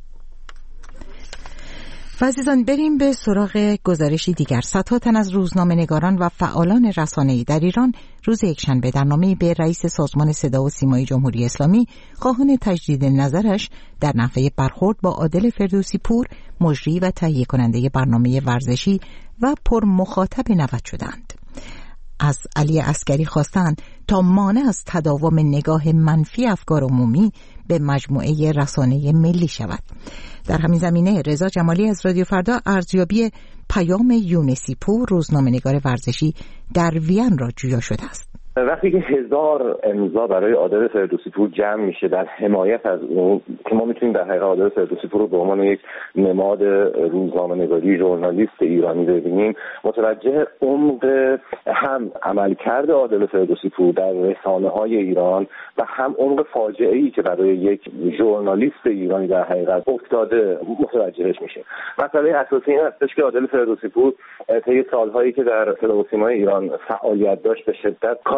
عزیزان، بریم به سراغ گزارشی دیگر. صدها تن از روزنامه‌نگاران و فعالان رسانه‌ای در ایران روز یکشنبه در نامه‌ای به رئیس سازمان صدا و سیمای جمهوری اسلامی خواهان تجدید نظرش در نحوه برخورد با عادل فردوسی پور، مجری و تهیه کننده برنامه ورزشی و پر مخاطب 90 شدند. از علی عسکری خواستند تا مانع از تداوم نگاه منفی افکار عمومی به مجموعه رسانه ملی شود. در همین زمینه رضا جمالی از رادیو فردا ارزیابی پیام یونسی پور، روزنامه‌نگار ورزشی در وین را جویا شده است. وقتی که 1000 امضا برای عادل فردوسی پور جمع میشه در حمایت از اون، که ما میتونیم در حقیقت عادل فردوسی پور رو به عنوان یک نماد روزنامه‌نگاری ژورنالیست ایرانی ببینیم، متوجه عمق هم عملکرد عادل فردوسی پور در رسانه‌های ایران و هم عمق فاجعه‌ای که برای یک ژورنالیست ایرانی در حقیقت افتاده متوجهش میشه. مسئله اساسی این هستش که عادل فردوسی پور طی سال‌هایی که در صدا و سیمای ایران فعالیت داشت به شدت کار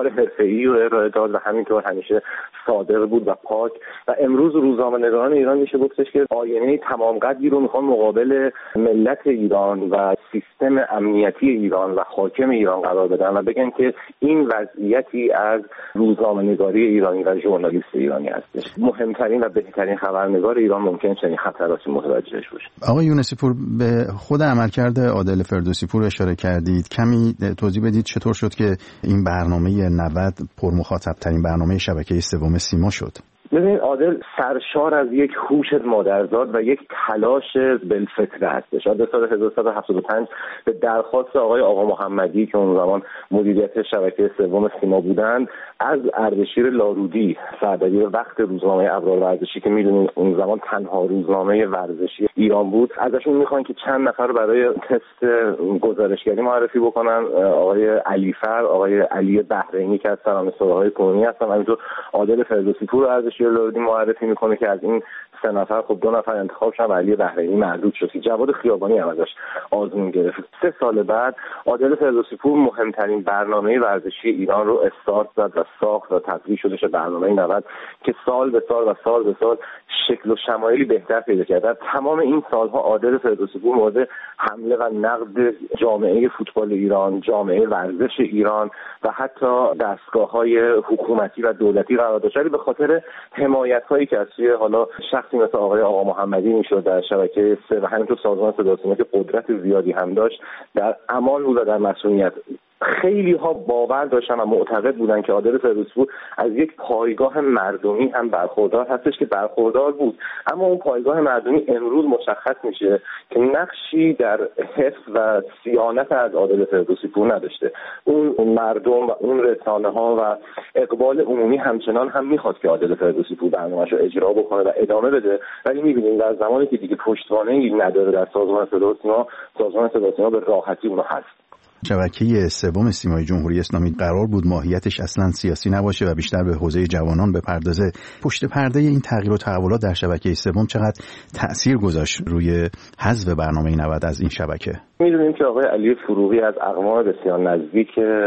کار حرفه‌ای رو ارائه داد و همینطور همیشه صادق بود و پاک. و امروز روزنامه‌نگاران ایران میشه گفتش که آینه تمام قدی رو میخوان مقابل ملت ایران و سیستم امنیتی ایران و حاکم ایران قرار بدن و بگن که این وضعیتی از روزنامه‌نگاری ایرانی و ژورنالیست ایرانی هستش. مهمترین و بهترین خبرنگار ایران ممکن چنین خطراتی متوجهش بشه. آقای یونسی پور، به خود عملکرد عادل فردوسی پور اشاره کردید. کمی توضیح بدید چطور شد که این برنامه 90 پرمخاطب‌ترین برنامه شبکه سوم سیما شد؟ ببینید، عادل سرشار از یک هوش مادرزاد و یک تلاش بالفطره هستش. عادل سال 1375 به درخواست آقا محمدی که اون زمان مدیریت شبکه سوم سیما بودند، از اردشیر لارودی سردبیر وقت روزنامه ابرار ورزشی که میدونید اون زمان تنها روزنامه ورزشی ایران بود، ازشون میخوان که چند نفر برای تست گزارشگری معرفی بکنن. آقای علیفر، آقای علی بحرینی که از سرمایه‌گذارهای کنونی هستن، همینطور عادل فردوسی پور اردشیر لارودی معرفی میکنه که از این 3 نفر خب 2 نفر انتخاب شدن، علی بحرینی مردود شد. جواد خیابانی هم ازش آزمون گرفت. 3 سال بعد عادل فردوسی پور مهمترین برنامه ورزشی ایران رو استارت زد و ساخت و تبدیل شدش برنامه 90 که سال به سال شکل و شمایلی بهتر پیدا کرد. در تمام این سالها عادل فردوسی پور مورد حمله و نقد جامعه فوتبال ایران، جامعه ورزش ایران و حتی دستگاه‌های حکومتی و دولتی قرار داشت، ولی به خاطر حمایت‌هایی که از سوی حالا شخصی مثل آقا محمدی میشد در شبکه 3 و همینطور سازمان صدا و سیما که قدرت زیادی هم داشت، در امان بود و در مسئولیت. خیلی ها باور داشتن و معتقد بودن که عادل فردوسی پور از یک پایگاه مردمی هم برخوردار هستش که برخوردار بود، اما اون پایگاه مردمی امروز مشخص میشه که نقشی در حفظ و صیانت از عادل فردوسی پور نداشته. اون مردم و اون رسانه ها و اقبال عمومی همچنان هم میخواد که عادل فردوسی پور برنامه‌شو اجرا بکنه و ادامه بده، ولی میبینیم در زمانی که دیگه پشتوانه‌ای نداره در سازمان صدا و سیما، سازمان صدا و سیما به راحتی اونو حذف. شبکه سوم سیمای جمهوری اسلامی قرار بود ماهیتش اصلا سیاسی نباشه و بیشتر به حوزه جوانان بپردازه. پشت پرده این تغییر و تحولات در شبکه سوم چقدر تأثیر گذاشت روی حذف برنامه 90 از این شبکه؟ می‌دونیم که آقای علی فروغی از اقوام بسیار نزدیک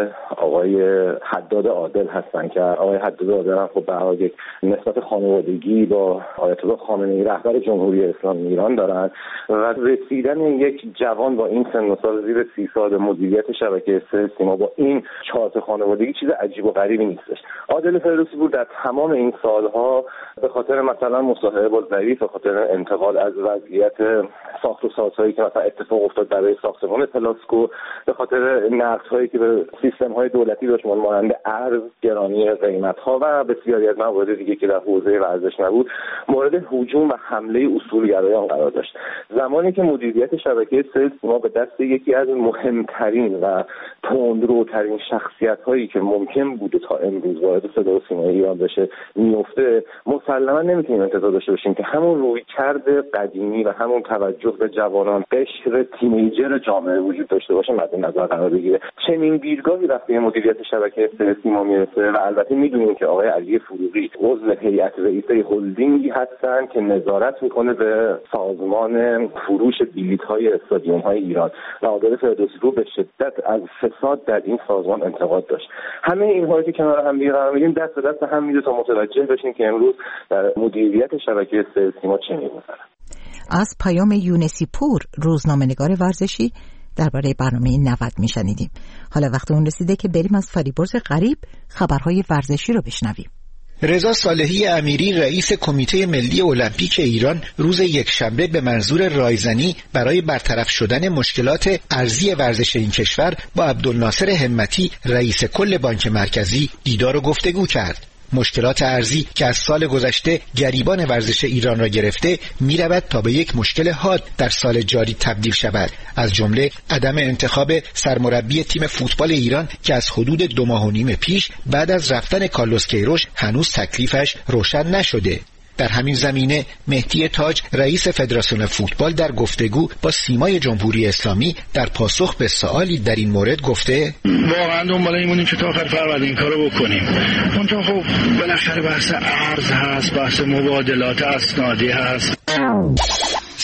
آقای حداد عادل هستن که آقای حداد عادل هم خب به هر یک نسبت خانوادگی با آیت الله خامنه‌ای رهبر جمهوری اسلامی ایران دارن و رسیدن یک جوان با این سن و سال زیر 30 سال مدیریت شبکه سیما با این چارت خانوادگی چیز عجیب و غریبی نیستش. عادل فردوسی پور در تمام این سالها به خاطر مثلا مصاحبه با ظریف، به خاطر انتقاد از وضعیت ساخت و سازهایی که مثلا اتفاق افتاد برای ساختمان پلاسکو، به خاطر نقدهایی که به سیستم‌های دولتی داشت مانند ارز، گرانی قیمت‌ها و بسیاری از موارد دیگه که در حوزه ورزش نبود، مورد هجوم و حمله اصولگرایان قرار داشت. زمانی که مدیریت شبکه سیما به دست یکی از مهمترین و تندروترین شخصیت‌هایی که ممکن بوده تا امروز وارد صدا و سیمای ایران بشه میفته، مسلما نمیتونیم انتظار داشته باشیم که همون رویکرد قدیمی و همون توجه به جوانان، قشر تینیجر جامعه وجود داشته باشه مد نظر قرار بگیره. چنین دیدگاهی وقتی مدیریت شبکه سیما میرسه و البته میدونیم که آقای علی فروغی عضو هیئت رئیسه هلدینگی هستن که نظارت میکنه به سازمان فروش بلیط‌های استادیوم‌های ایران و عادل فردوسی پور به شدت از فساد در این سازمان انتقاد داشت. همه اینها که کنار هم دیگه قرار میدیم دست به دست هم میده تا متوجه بشیم که امروز در مدیریت شبکه سیما چه می‌گذره. از پیام یونسی پور، روزنامه‌نگار ورزشی، درباره برنامه 90 میشنیدیم. حالا وقت اون رسیده که بریم از فریبرز غریب خبرهای ورزشی رو بشنویم. رضا صالحی امیری رئیس کمیته ملی المپیک ایران روز یکشنبه به منظور رایزنی برای برطرف شدن مشکلات ارزی ورزش این کشور با عبدالناصر همتی رئیس کل بانک مرکزی دیدار و گفتگو کرد. مشکلات ارزی که از سال گذشته گریبان ورزش ایران را گرفته می رود تا به یک مشکل حاد در سال جاری تبدیل شود، از جمله عدم انتخاب سرمربی تیم فوتبال ایران که از حدود 2 ماه و نیم پیش بعد از رفتن کارلوس کیروش هنوز تکلیفش روشن نشده. در همین زمینه مهدی تاج رئیس فدراسیون فوتبال در گفتگو با سیمای جمهوری اسلامی در پاسخ به سوالی در این مورد گفته واقعا دنبال اینیم که تا آخر فروردین این کارو بکنیم. اونجا خب بالاخره بحث ارز هست، بحث مبادلات اسنادی هست.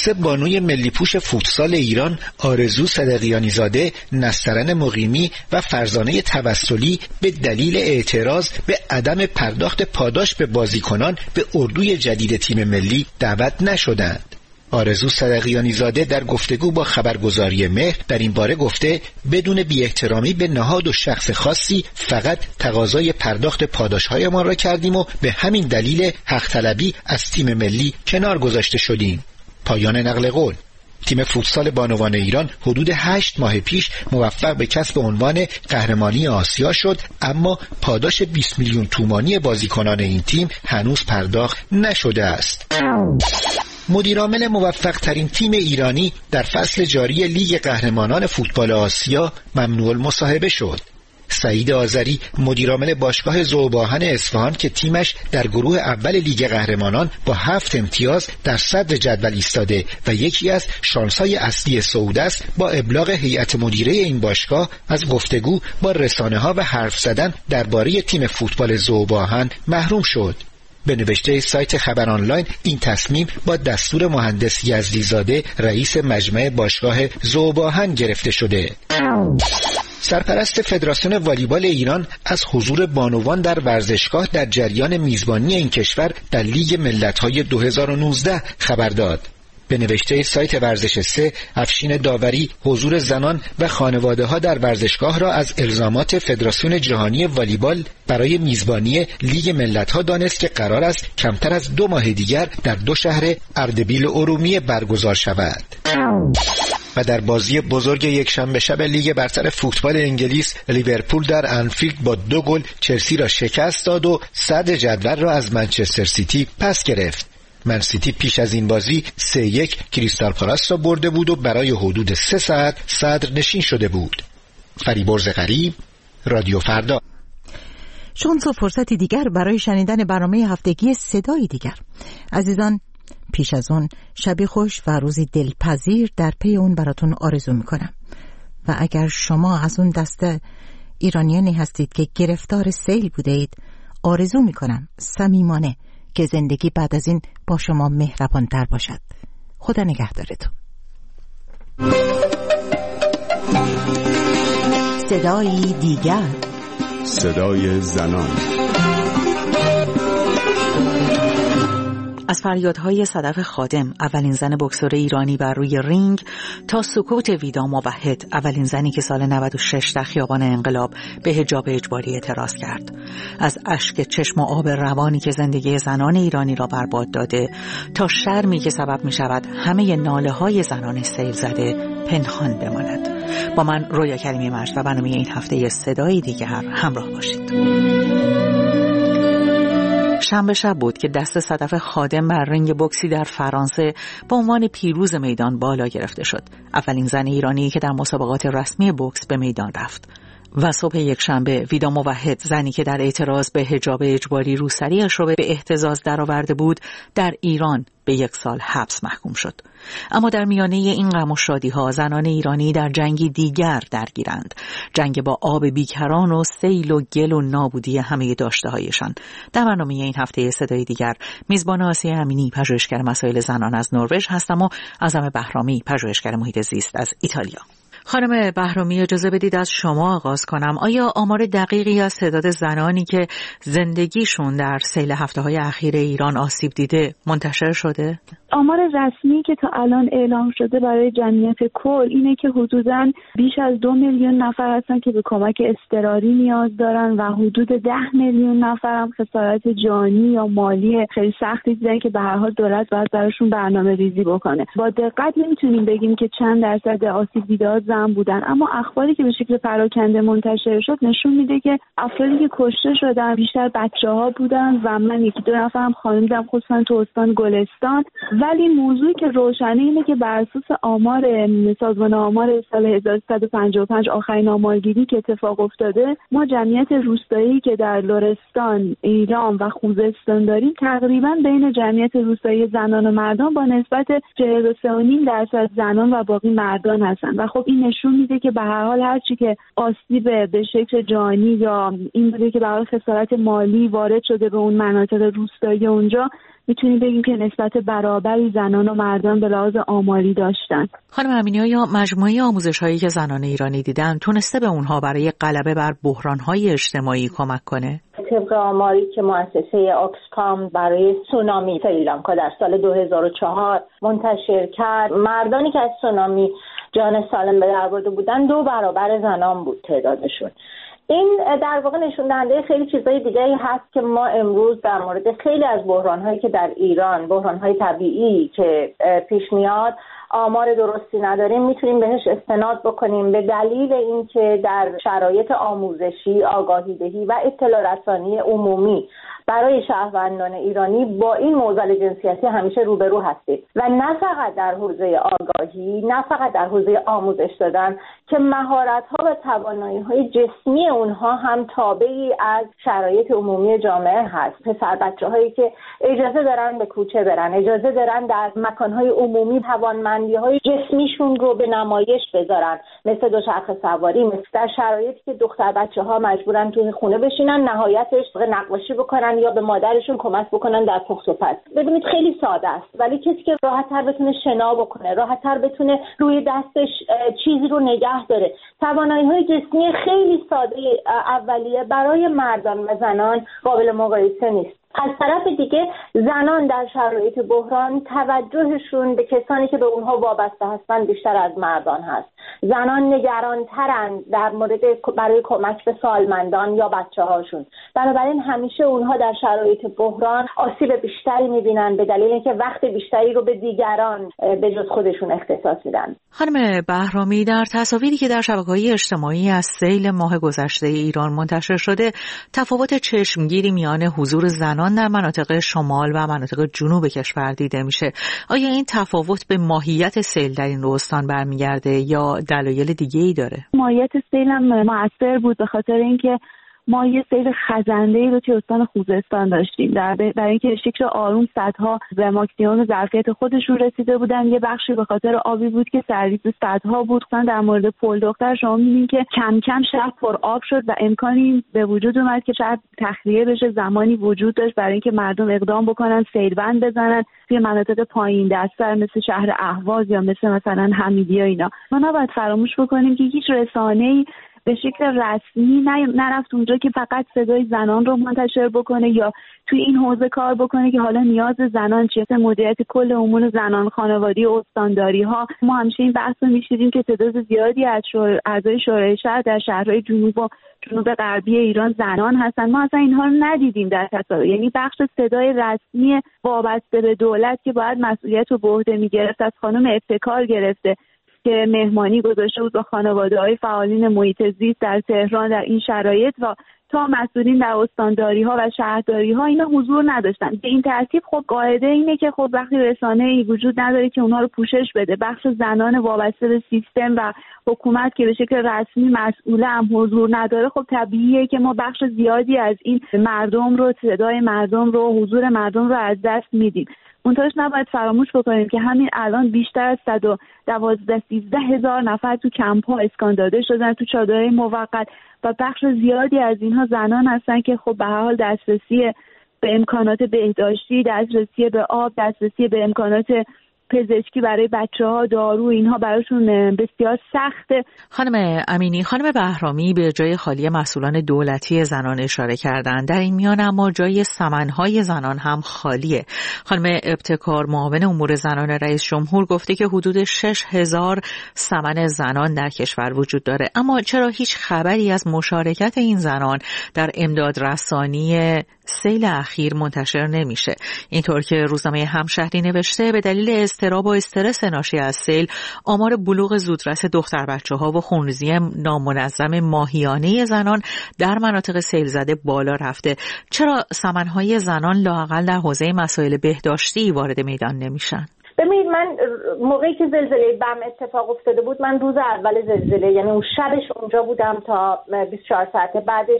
سه بانوی ملی پوش فوتسال ایران آرزو صدقیانی زاده، نسترن مقیمی و فرزانه توسلی به دلیل اعتراض به عدم پرداخت پاداش به بازیکنان به اردوی جدید تیم ملی دعوت نشدند. آرزو صدقیانی زاده در گفتگو با خبرگزاری مهر در این باره گفته بدون بی‌احترامی به نهاد و شخص خاصی فقط تقاضای پرداخت پاداش‌هایمان را کردیم و به همین دلیل حق طلبی از تیم ملی کنار گذاشته شدیم. پایان نقل قول. تیم فوتسال بانوان ایران حدود 8 ماه پیش موفق به کسب عنوان قهرمانی آسیا شد، اما پاداش 20 میلیون تومانی بازیکنان این تیم هنوز پرداخت نشده است. مدیرعامل موفق ترین تیم ایرانی در فصل جاری لیگ قهرمانان فوتبال آسیا ممنوع المصاحبه شد. سعید آذری مدیرعامل باشگاه ذوب‌آهن اصفهان که تیمش در گروه اول لیگ قهرمانان با 7 امتیاز در صدر جدول ایستاده و یکی از شانس‌های اصلی صعود است، با ابلاغ هیئت مدیره این باشگاه از گفتگو با رسانه‌ها و حرف زدن درباره تیم فوتبال ذوب‌آهن محروم شد. به نوشته سایت خبر آنلاین این تصمیم با دستور مهندس یزدیزاده رئیس مجمع باشگاه ذوب‌آهن گرفته شده. سرپرست فدراسیون والیبال ایران از حضور بانوان در ورزشگاه در جریان میزبانی این کشور در لیگ ملت‌های 2019 خبر داد. به نوشته سایت ورزش 3 افشین داوری حضور زنان و خانواده‌ها در ورزشگاه را از الزامات فدراسیون جهانی والیبال برای میزبانی لیگ ملت‌ها دانست که قرار است کمتر از 2 ماه دیگر در 2 شهر اردبیل و ارومیه برگزار شود. و در بازی بزرگ یکشنبه شب لیگ برتر فوتبال انگلیس لیورپول در انفیلد با 2 گل چلسی را شکست داد و صدر جدول را از منچستر سیتی پس گرفت. من سیتی پیش از این بازی 3-1 کریستال پالاس را برده بود و برای حدود 3 ساعت صدر نشین شده بود. فریبرز غریب، رادیو فردا. شانس و فرصتی دیگر برای شنیدن برنامه هفتگی صدای دیگر. عزیزان، پیش از اون شبی خوش و روزی دلپذیر در پی اون براتون آرزو میکنم. و اگر شما از اون دسته ایرانیانی هستید که گرفتار سیل بوده اید، آرزو میکنم صمیمانه که زندگی بعد از این با شما مهربان تر باشد. خدا نگهدارتون. صدای دیگر، صدای زنان. از فریادهای صدف خادم، اولین زن بوکسور ایرانی بر روی رینگ، تا سکوت ویدا موحد، اولین زنی که سال 96 در خیابان انقلاب به حجاب اجباری اعتراض کرد، از اشک چشم و آب روانی که زندگی زنان ایرانی را برباد داده، تا شرمی که سبب می شود همه ناله‌های زنان سیل زده پنهان بماند. با من رویا کریمی مجد و برنامه این هفته صدای دیگر همراه باشید. شنبه شب بود که دست صدف خادم بر رینگ بوکسی در فرانسه به عنوان پیروز میدان بالا گرفته شد. اولین زن ایرانی که در مسابقات رسمی بوکس به میدان رفت. و صبح یک شنبه ویدا موحد، زنی که در اعتراض به حجاب اجباری روسری‌اش را به احتزاز درآورده بود، در ایران به 1 سال حبس محکوم شد. اما در میانه این غم و شادی‌ها زنان ایرانی در جنگی دیگر درگیرند، جنگ با آب بیکران و سیل و گل و نابودی همه داشته‌هایشان. در برنامه این هفته صدای دیگر میزبان آسیه امینی، پژوهشگر مسائل زنان از نروژ هستم و اعظم بهرامی، پژوهشگر محیط زیست از ایتالیا. خانم بهرامی، اجازه بدید از شما آغاز کنم. آیا آمار دقیقی از تعداد زنانی که زندگیشون در سیل هفته‌های اخیر ایران آسیب دیده منتشر شده؟ آمار رسمی که تا الان اعلام شده برای جمعیت کل اینه که حدوداً بیش از 2 میلیون نفر هستن که به کمک اضطراری نیاز دارن و حدود 10 میلیون نفر هم خسارت جانی یا مالی خیلی سختی دیدن که به هر حال دولت باید براشون برنامه ریزی بکنه. با دقت نمیتونیم بگیم که چند درصد آسیب دیده زن بودن، اما اخباری که به شکل پراکنده منتشر شد نشون میده که افرادی که کشته شدن بیشتر بچه‌ها بودن و من 1-2 نفرم خانم دیدم، خصوصا تو استان گلستان. ولی موضوعی که روشنه اینه که بر اساس آمار سازمان آمار سال 1355 آخرین آمارگیری که اتفاق افتاده، ما جمعیت روستایی که در لرستان، ایلام و خوزستان داریم تقریبا بین جمعیت روستایی زنان و مردان با نسبت 43.5% زنان و باقی مردان هستن و خب این این نشون میده که به هر حال هرچی که آسیب به شکل جانی یا این بوده که به هر حال خسارت مالی وارد شده به اون مناطق روستایی اونجا، میتونیم بگیم که نسبت برابری زنان و مردان به لحاظ آماری داشتن. خانم امینی، آیا مجموعه آموزش‌هایی که زنان ایرانی دیدن تونسته به اونها برای غلبه بر بحران‌های اجتماعی کمک کنه؟ طبق آماری که مؤسسه آکسفام برای سونامی سریلانکا در سال 2004 منتشر کرد، مردانی که از سونامی جان سالم به در برده بودن 2 برابر زنان بود تعدادشون. این در واقع نشون دهنده خیلی چیزای دیگه‌ای هست که ما امروز در مورد خیلی از بحران‌هایی که در ایران، بحران‌های طبیعی که پیش میاد، آمار درستی نداریم، میتونیم بهش استناد بکنیم به دلیل اینکه در شرایط آموزشی، آگاهی‌دهی و اطلاع رسانی عمومی برای شهروندان ایرانی با این معضل جنسیتی همیشه روبرو هستیم و نه فقط در حوزه آگاهی، نه فقط در حوزه آموزش دادن، که مهارت‌ها و توانایی‌های جسمی اونها هم تابعی از شرایط عمومی جامعه هست. پسر بچه‌هایی که اجازه دارن به کوچه برن، اجازه دارن در مکان‌های عمومی توانمندی‌های جسمیشون رو به نمایش بذارن، مثل دوچرخه سواری، مثل در شرایطی که دختر بچه‌ها مجبورن توی خونه بشینن، نهایتش نقاشی بکنن یا به مادرشون کمک بکنن در پخت و پز. ببینید خیلی ساده است، ولی کسی که راحت‌تر بتونه شنا بکنه، راحت‌تر بتونه روی دستش چیزی رو نگه داره، توانایی‌های جسمی خیلی ساده اولیه برای مردان و زنان قابل مقایسه نیست. از طرف دیگه زنان در شرایط بحران توجهشون به کسانی که به اونها وابسته هستن بیشتر از مردان هست. زنان نگرانترند در مورد برای کمک به سالمندان یا بچه‌هاشون. بنابراین همیشه اونها در شرایط بحران آسیب بیشتری می‌بینن به دلیل اینکه وقت بیشتری رو به دیگران به جز خودشون اختصاص میدن. خانم بهرامی، در تصاویری که در شبکه‌های اجتماعی از سیل ماه گذشته ایران منتشر شده، تفاوت چشمگیری میان حضور زنان در مناطق شمال و مناطق جنوب کشور دیده میشه. آیا این تفاوت به ماهیت سیل در این استان برمیگرده یا دلایل دیگه‌ای داره؟ ماهیت سیل هم مؤثر بود به خاطر اینکه ما یه سیل خزنده‌ای رو توی استان خوزستان داشتیم. برای اینکه شکل آروم سدها به ماکسیمم ظرفیت خودشون رسیده بودن، یه بخشی به خاطر آبی بود که سرویس سدها بود. مثلا در مورد پل دختر شما می‌بینید که کم کم شهر پر آب شد و امکانی به وجود اومد که شهر تخلیه بشه. زمانی وجود داشت برای اینکه مردم اقدام بکنن، سیلبند بزنن توی مناطق پایین دست‌تر مثل شهر اهواز یا مثلا حمیدیه اینا. ما نباید فراموش بکنیم که هیچ رسانه‌ای به شکل رسمی نرفت اونجا که فقط صدای زنان رو منتشر بکنه یا توی این حوزه کار بکنه که حالا نیاز زنان چیه، مدیریت کل امور زنان، خانوادگی، استانداری ها. ما همیشه این بحث رو می‌شنیدیم که تعداد زیادی از اعضای شورای شهر در شهرهای جنوب غربی ایران زنان هستن. ما اصلا اینها رو ندیدیم در تصاویر. یعنی بخش صدای رسمی وابسته به دولت که باید مسئولیت رو به عهده می‌گرفت از خانم ابتکار گرفته که مهمانی گذاشته بود با خانواده‌های فعالین محیط زیست در تهران در این شرایط و تا مسئولین در استانداری‌ها و شهرداری‌ها اینا حضور نداشتن. به این ترتیب خب قاعده اینه که خب وقتی رسانه‌ای وجود نداره که اونها رو پوشش بده، بخش زنان وابسته به سیستم و حکومت که به شکل رسمی مسئول هم حضور نداره، خب طبیعیه که ما بخش زیادی از این مردم رو، صدای مردم رو، حضور مردم رو از دست میدیم. منتهاش نباید فراموش بکنیم که همین الان بیشتر از 112-130 هزار نفر تو کمپ‌ها اسکان داده شدن، تو چادرهای موقت، و بخش زیادی از اینها زنان هستن که خب به هر حال دسترسی به امکانات بهداشتی، دسترسی به آب، دسترسی به امکانات پزشکی برای بچه‌ها، دارو، اینها براشون بسیار سخته. خانم امینی، خانم بهرامی به جای خالی مسئولان دولتی زنان اشاره کردند. در این میان اما جای سمن‌های زنان هم خالیه. خانم ابتکار، معاون امور زنان رئیس جمهور، گفته که حدود 6000 سمن زنان در کشور وجود داره. اما چرا هیچ خبری از مشارکت این زنان در امداد رسانی سیل اخیر منتشر نمیشه؟ اینطور که روزنامه همشهری نوشته، به دلیل اضطراب و استرس ناشی از سیل، آمار بلوغ زودرس دختر بچه‌ها و خونریزی نامنظم ماهیانه زنان در مناطق سیل زده بالا رفته. چرا سمن‌های زنان لااقل در حوزه مسائل بهداشتی وارد میدان نمیشن؟ ببینید، من موقعی که زلزله بم اتفاق افتاده بود، من روز اول زلزله، یعنی اون شبش اونجا بودم تا 24 ساعت بعدش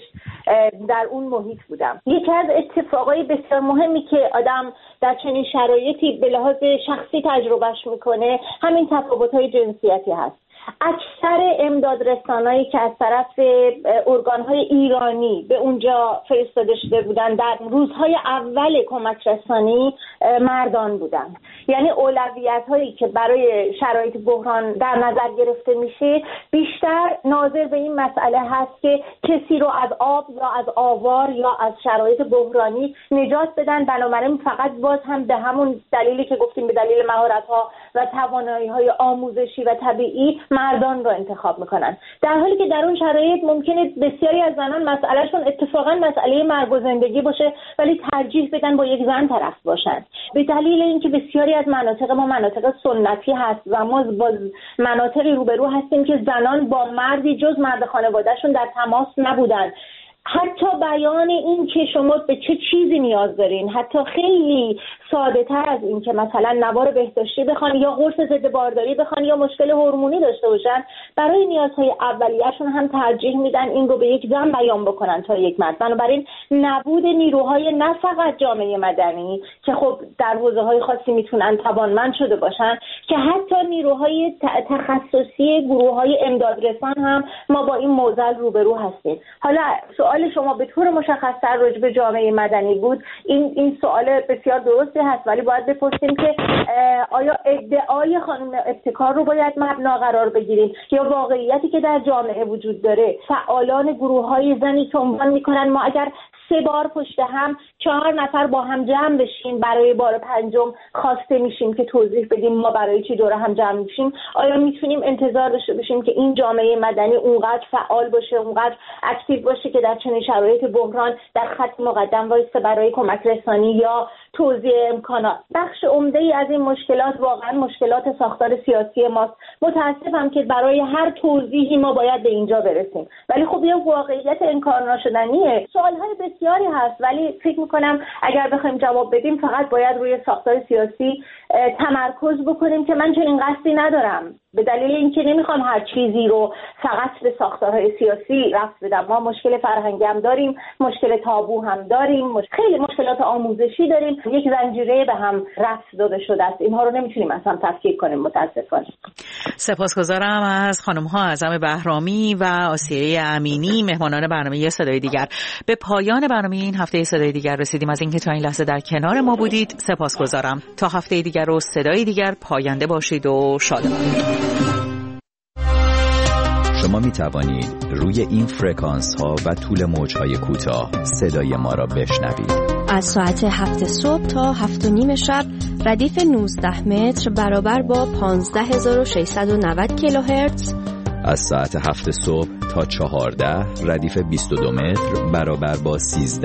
در اون محیط بودم. یکی از اتفاقای بسیار مهمی که آدم در چنین شرایطی به لحاظ شخصی تجربهش میکنه همین تفاوت‌های جنسیتی هست. اکثر امدادرسانایی که از طرف ارگان‌های ایرانی به اونجا فرستاده شده بودن در روزهای اول کمک رسانی مردان بودن. یعنی اولویت‌هایی که برای شرایط بحران در نظر گرفته میشه بیشتر ناظر به این مسئله هست که کسی رو از آب یا از آوار یا از شرایط بحرانی نجات بدن. بنابراین فقط باز هم به همون دلیلی که گفتیم به دلیل مهارت‌ها و توانایی‌های آموزشی و طبیعی مردان رو انتخاب میکنن، در حالی که در اون شرایط ممکنه بسیاری از زنان مسئلهشون اتفاقا مسئله مرگ و زندگی باشه ولی ترجیح بدن با یک زن طرف باشن، به دلیل اینکه بسیاری از مناطق ما مناطق سنتی هست و ما با مناطقی روبرو هستیم که زنان با مردی جز مرد خانوادهشون در تماس نبودن. حتی بیان این که شما به چه چیزی نیاز دارین، حتی خیلی ساده تر از این که مثلا نوار بهداشتی بخوان یا قرص ضد بارداری بخوان یا مشکل هورمونی داشته باشن، برای نیازهای اولیه‌شون هم ترجیح میدن این رو به یک زن بیان بکنن تا یک مرد. بنابراین نبود نیروهای نه فقط جامعه مدنی که خب در حوزه‌های خاصی میتونن توانمند شده باشن، که حتی نیروهای تخصصی گروه‌های امدادرسان هم ما با این معضل روبرو هستیم. حالا سوال شما به طور مشخص‌تر راجع به جامعه مدنی بود. این سوال بسیار درستی هست، ولی باید بپرسیم که آیا ادعای خانم ابتکار رو باید مبنا قرار بگیریم یا واقعیتی که در جامعه وجود داره؟ فعالان گروه‌های زنی که عنوان می‌کنن ما اگر 3 بار پشت هم 4 نفر با هم جمع بشیم برای بار 5م خواسته میشیم که توضیح بدیم ما برای چی دور هم جمع میشیم، آیا میتونیم انتظار داشته باشیم که این جامعه مدنی اونقدر فعال باشه، اونقدر اکتیو باشه که در چنین شرایط بحران در خط مقدم وایسته برای کمک رسانی یا توزیع امکانات؟ بخش عمده‌ای از این مشکلات واقعا مشکلات ساختار سیاسی ماست. متاسفم که برای هر توضیحی ما باید به اینجا برسیم، ولی خب یه واقعیت انکار ناشدنیه. سوال‌های بسیاری هست ولی فکر می‌کنم اگر بخوایم جواب بدیم فقط باید روی ساختار سیاسی تمرکز بکنیم که من چنین قصدی ندارم، به دلیل اینکه نمیخوام هر چیزی رو فقط به ساختارهای سیاسی رفت بدم. ما مشکل فرهنگی هم داریم، مشکل تابو هم داریم، خیلی مشکلات آموزشی داریم، یک زنجیره به هم رفت داده شده است. اینها رو نمیتونیم اصلا تفکیک کنیم متاسفانه. سپاسگزارم از خانم‌ها اعظم بهرامی و آسیه امینی، مهمانان برنامه صدای دیگر. به پایان برنامه این هفته صدای دیگر رسیدیم. از اینکه تا این لحظه در کنار ما بودید سپاسگزارم. تا هفته دیگر و صدای دیگر پاینده باشید و شادمان. شما می توانید روی این فرکانس ها و طول موج های کوتاه صدای ما را بشنوید. از ساعت 7 صبح تا 7:30 شب ردیف 19 متر برابر با 15690 کیلوهرتز. از ساعت 7 صبح تا 14 ردیف 22 متر برابر با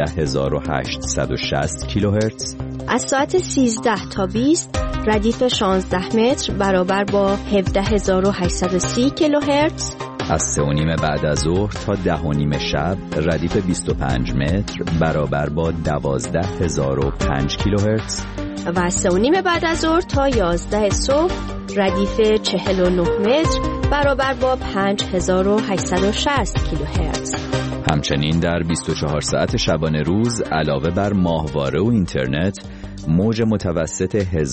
13860 کیلوهرتز. از ساعت 13 تا 20 ردیف 16 متر برابر با 17830 کیلوهرتز. از 3:30 بعد از ظهر تا 10:30 شب ردیف 25 متر برابر با 12005 کیلوهرتز. و از 3:30 بعد از ظهر تا 11 صبح ردیف 49 متر برابر با 5860 کیلوهرتز. همچنین در 24 ساعت شبانه روز علاوه بر ماهواره و اینترنت موج متوسط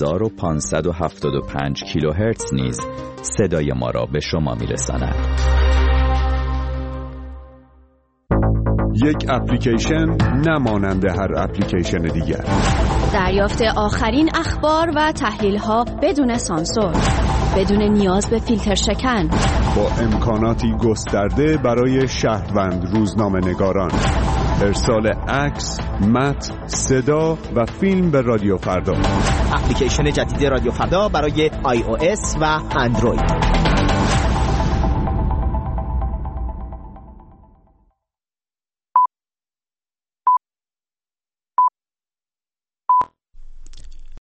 1575 کیلوهرتز نیز صدای ما را به شما میرساند. یک اپلیکیشن نمانند هر اپلیکیشن دیگر. دریافت آخرین اخبار و تحلیل‌ها بدون سانسور، بدون نیاز به فیلتر شکن، با امکاناتی گسترده برای شهروند روزنامه‌نگاران. ارسال عکس، متن، صدا و فیلم به رادیو فردا. اپلیکیشن جدید رادیو فردا برای iOS و اندروید.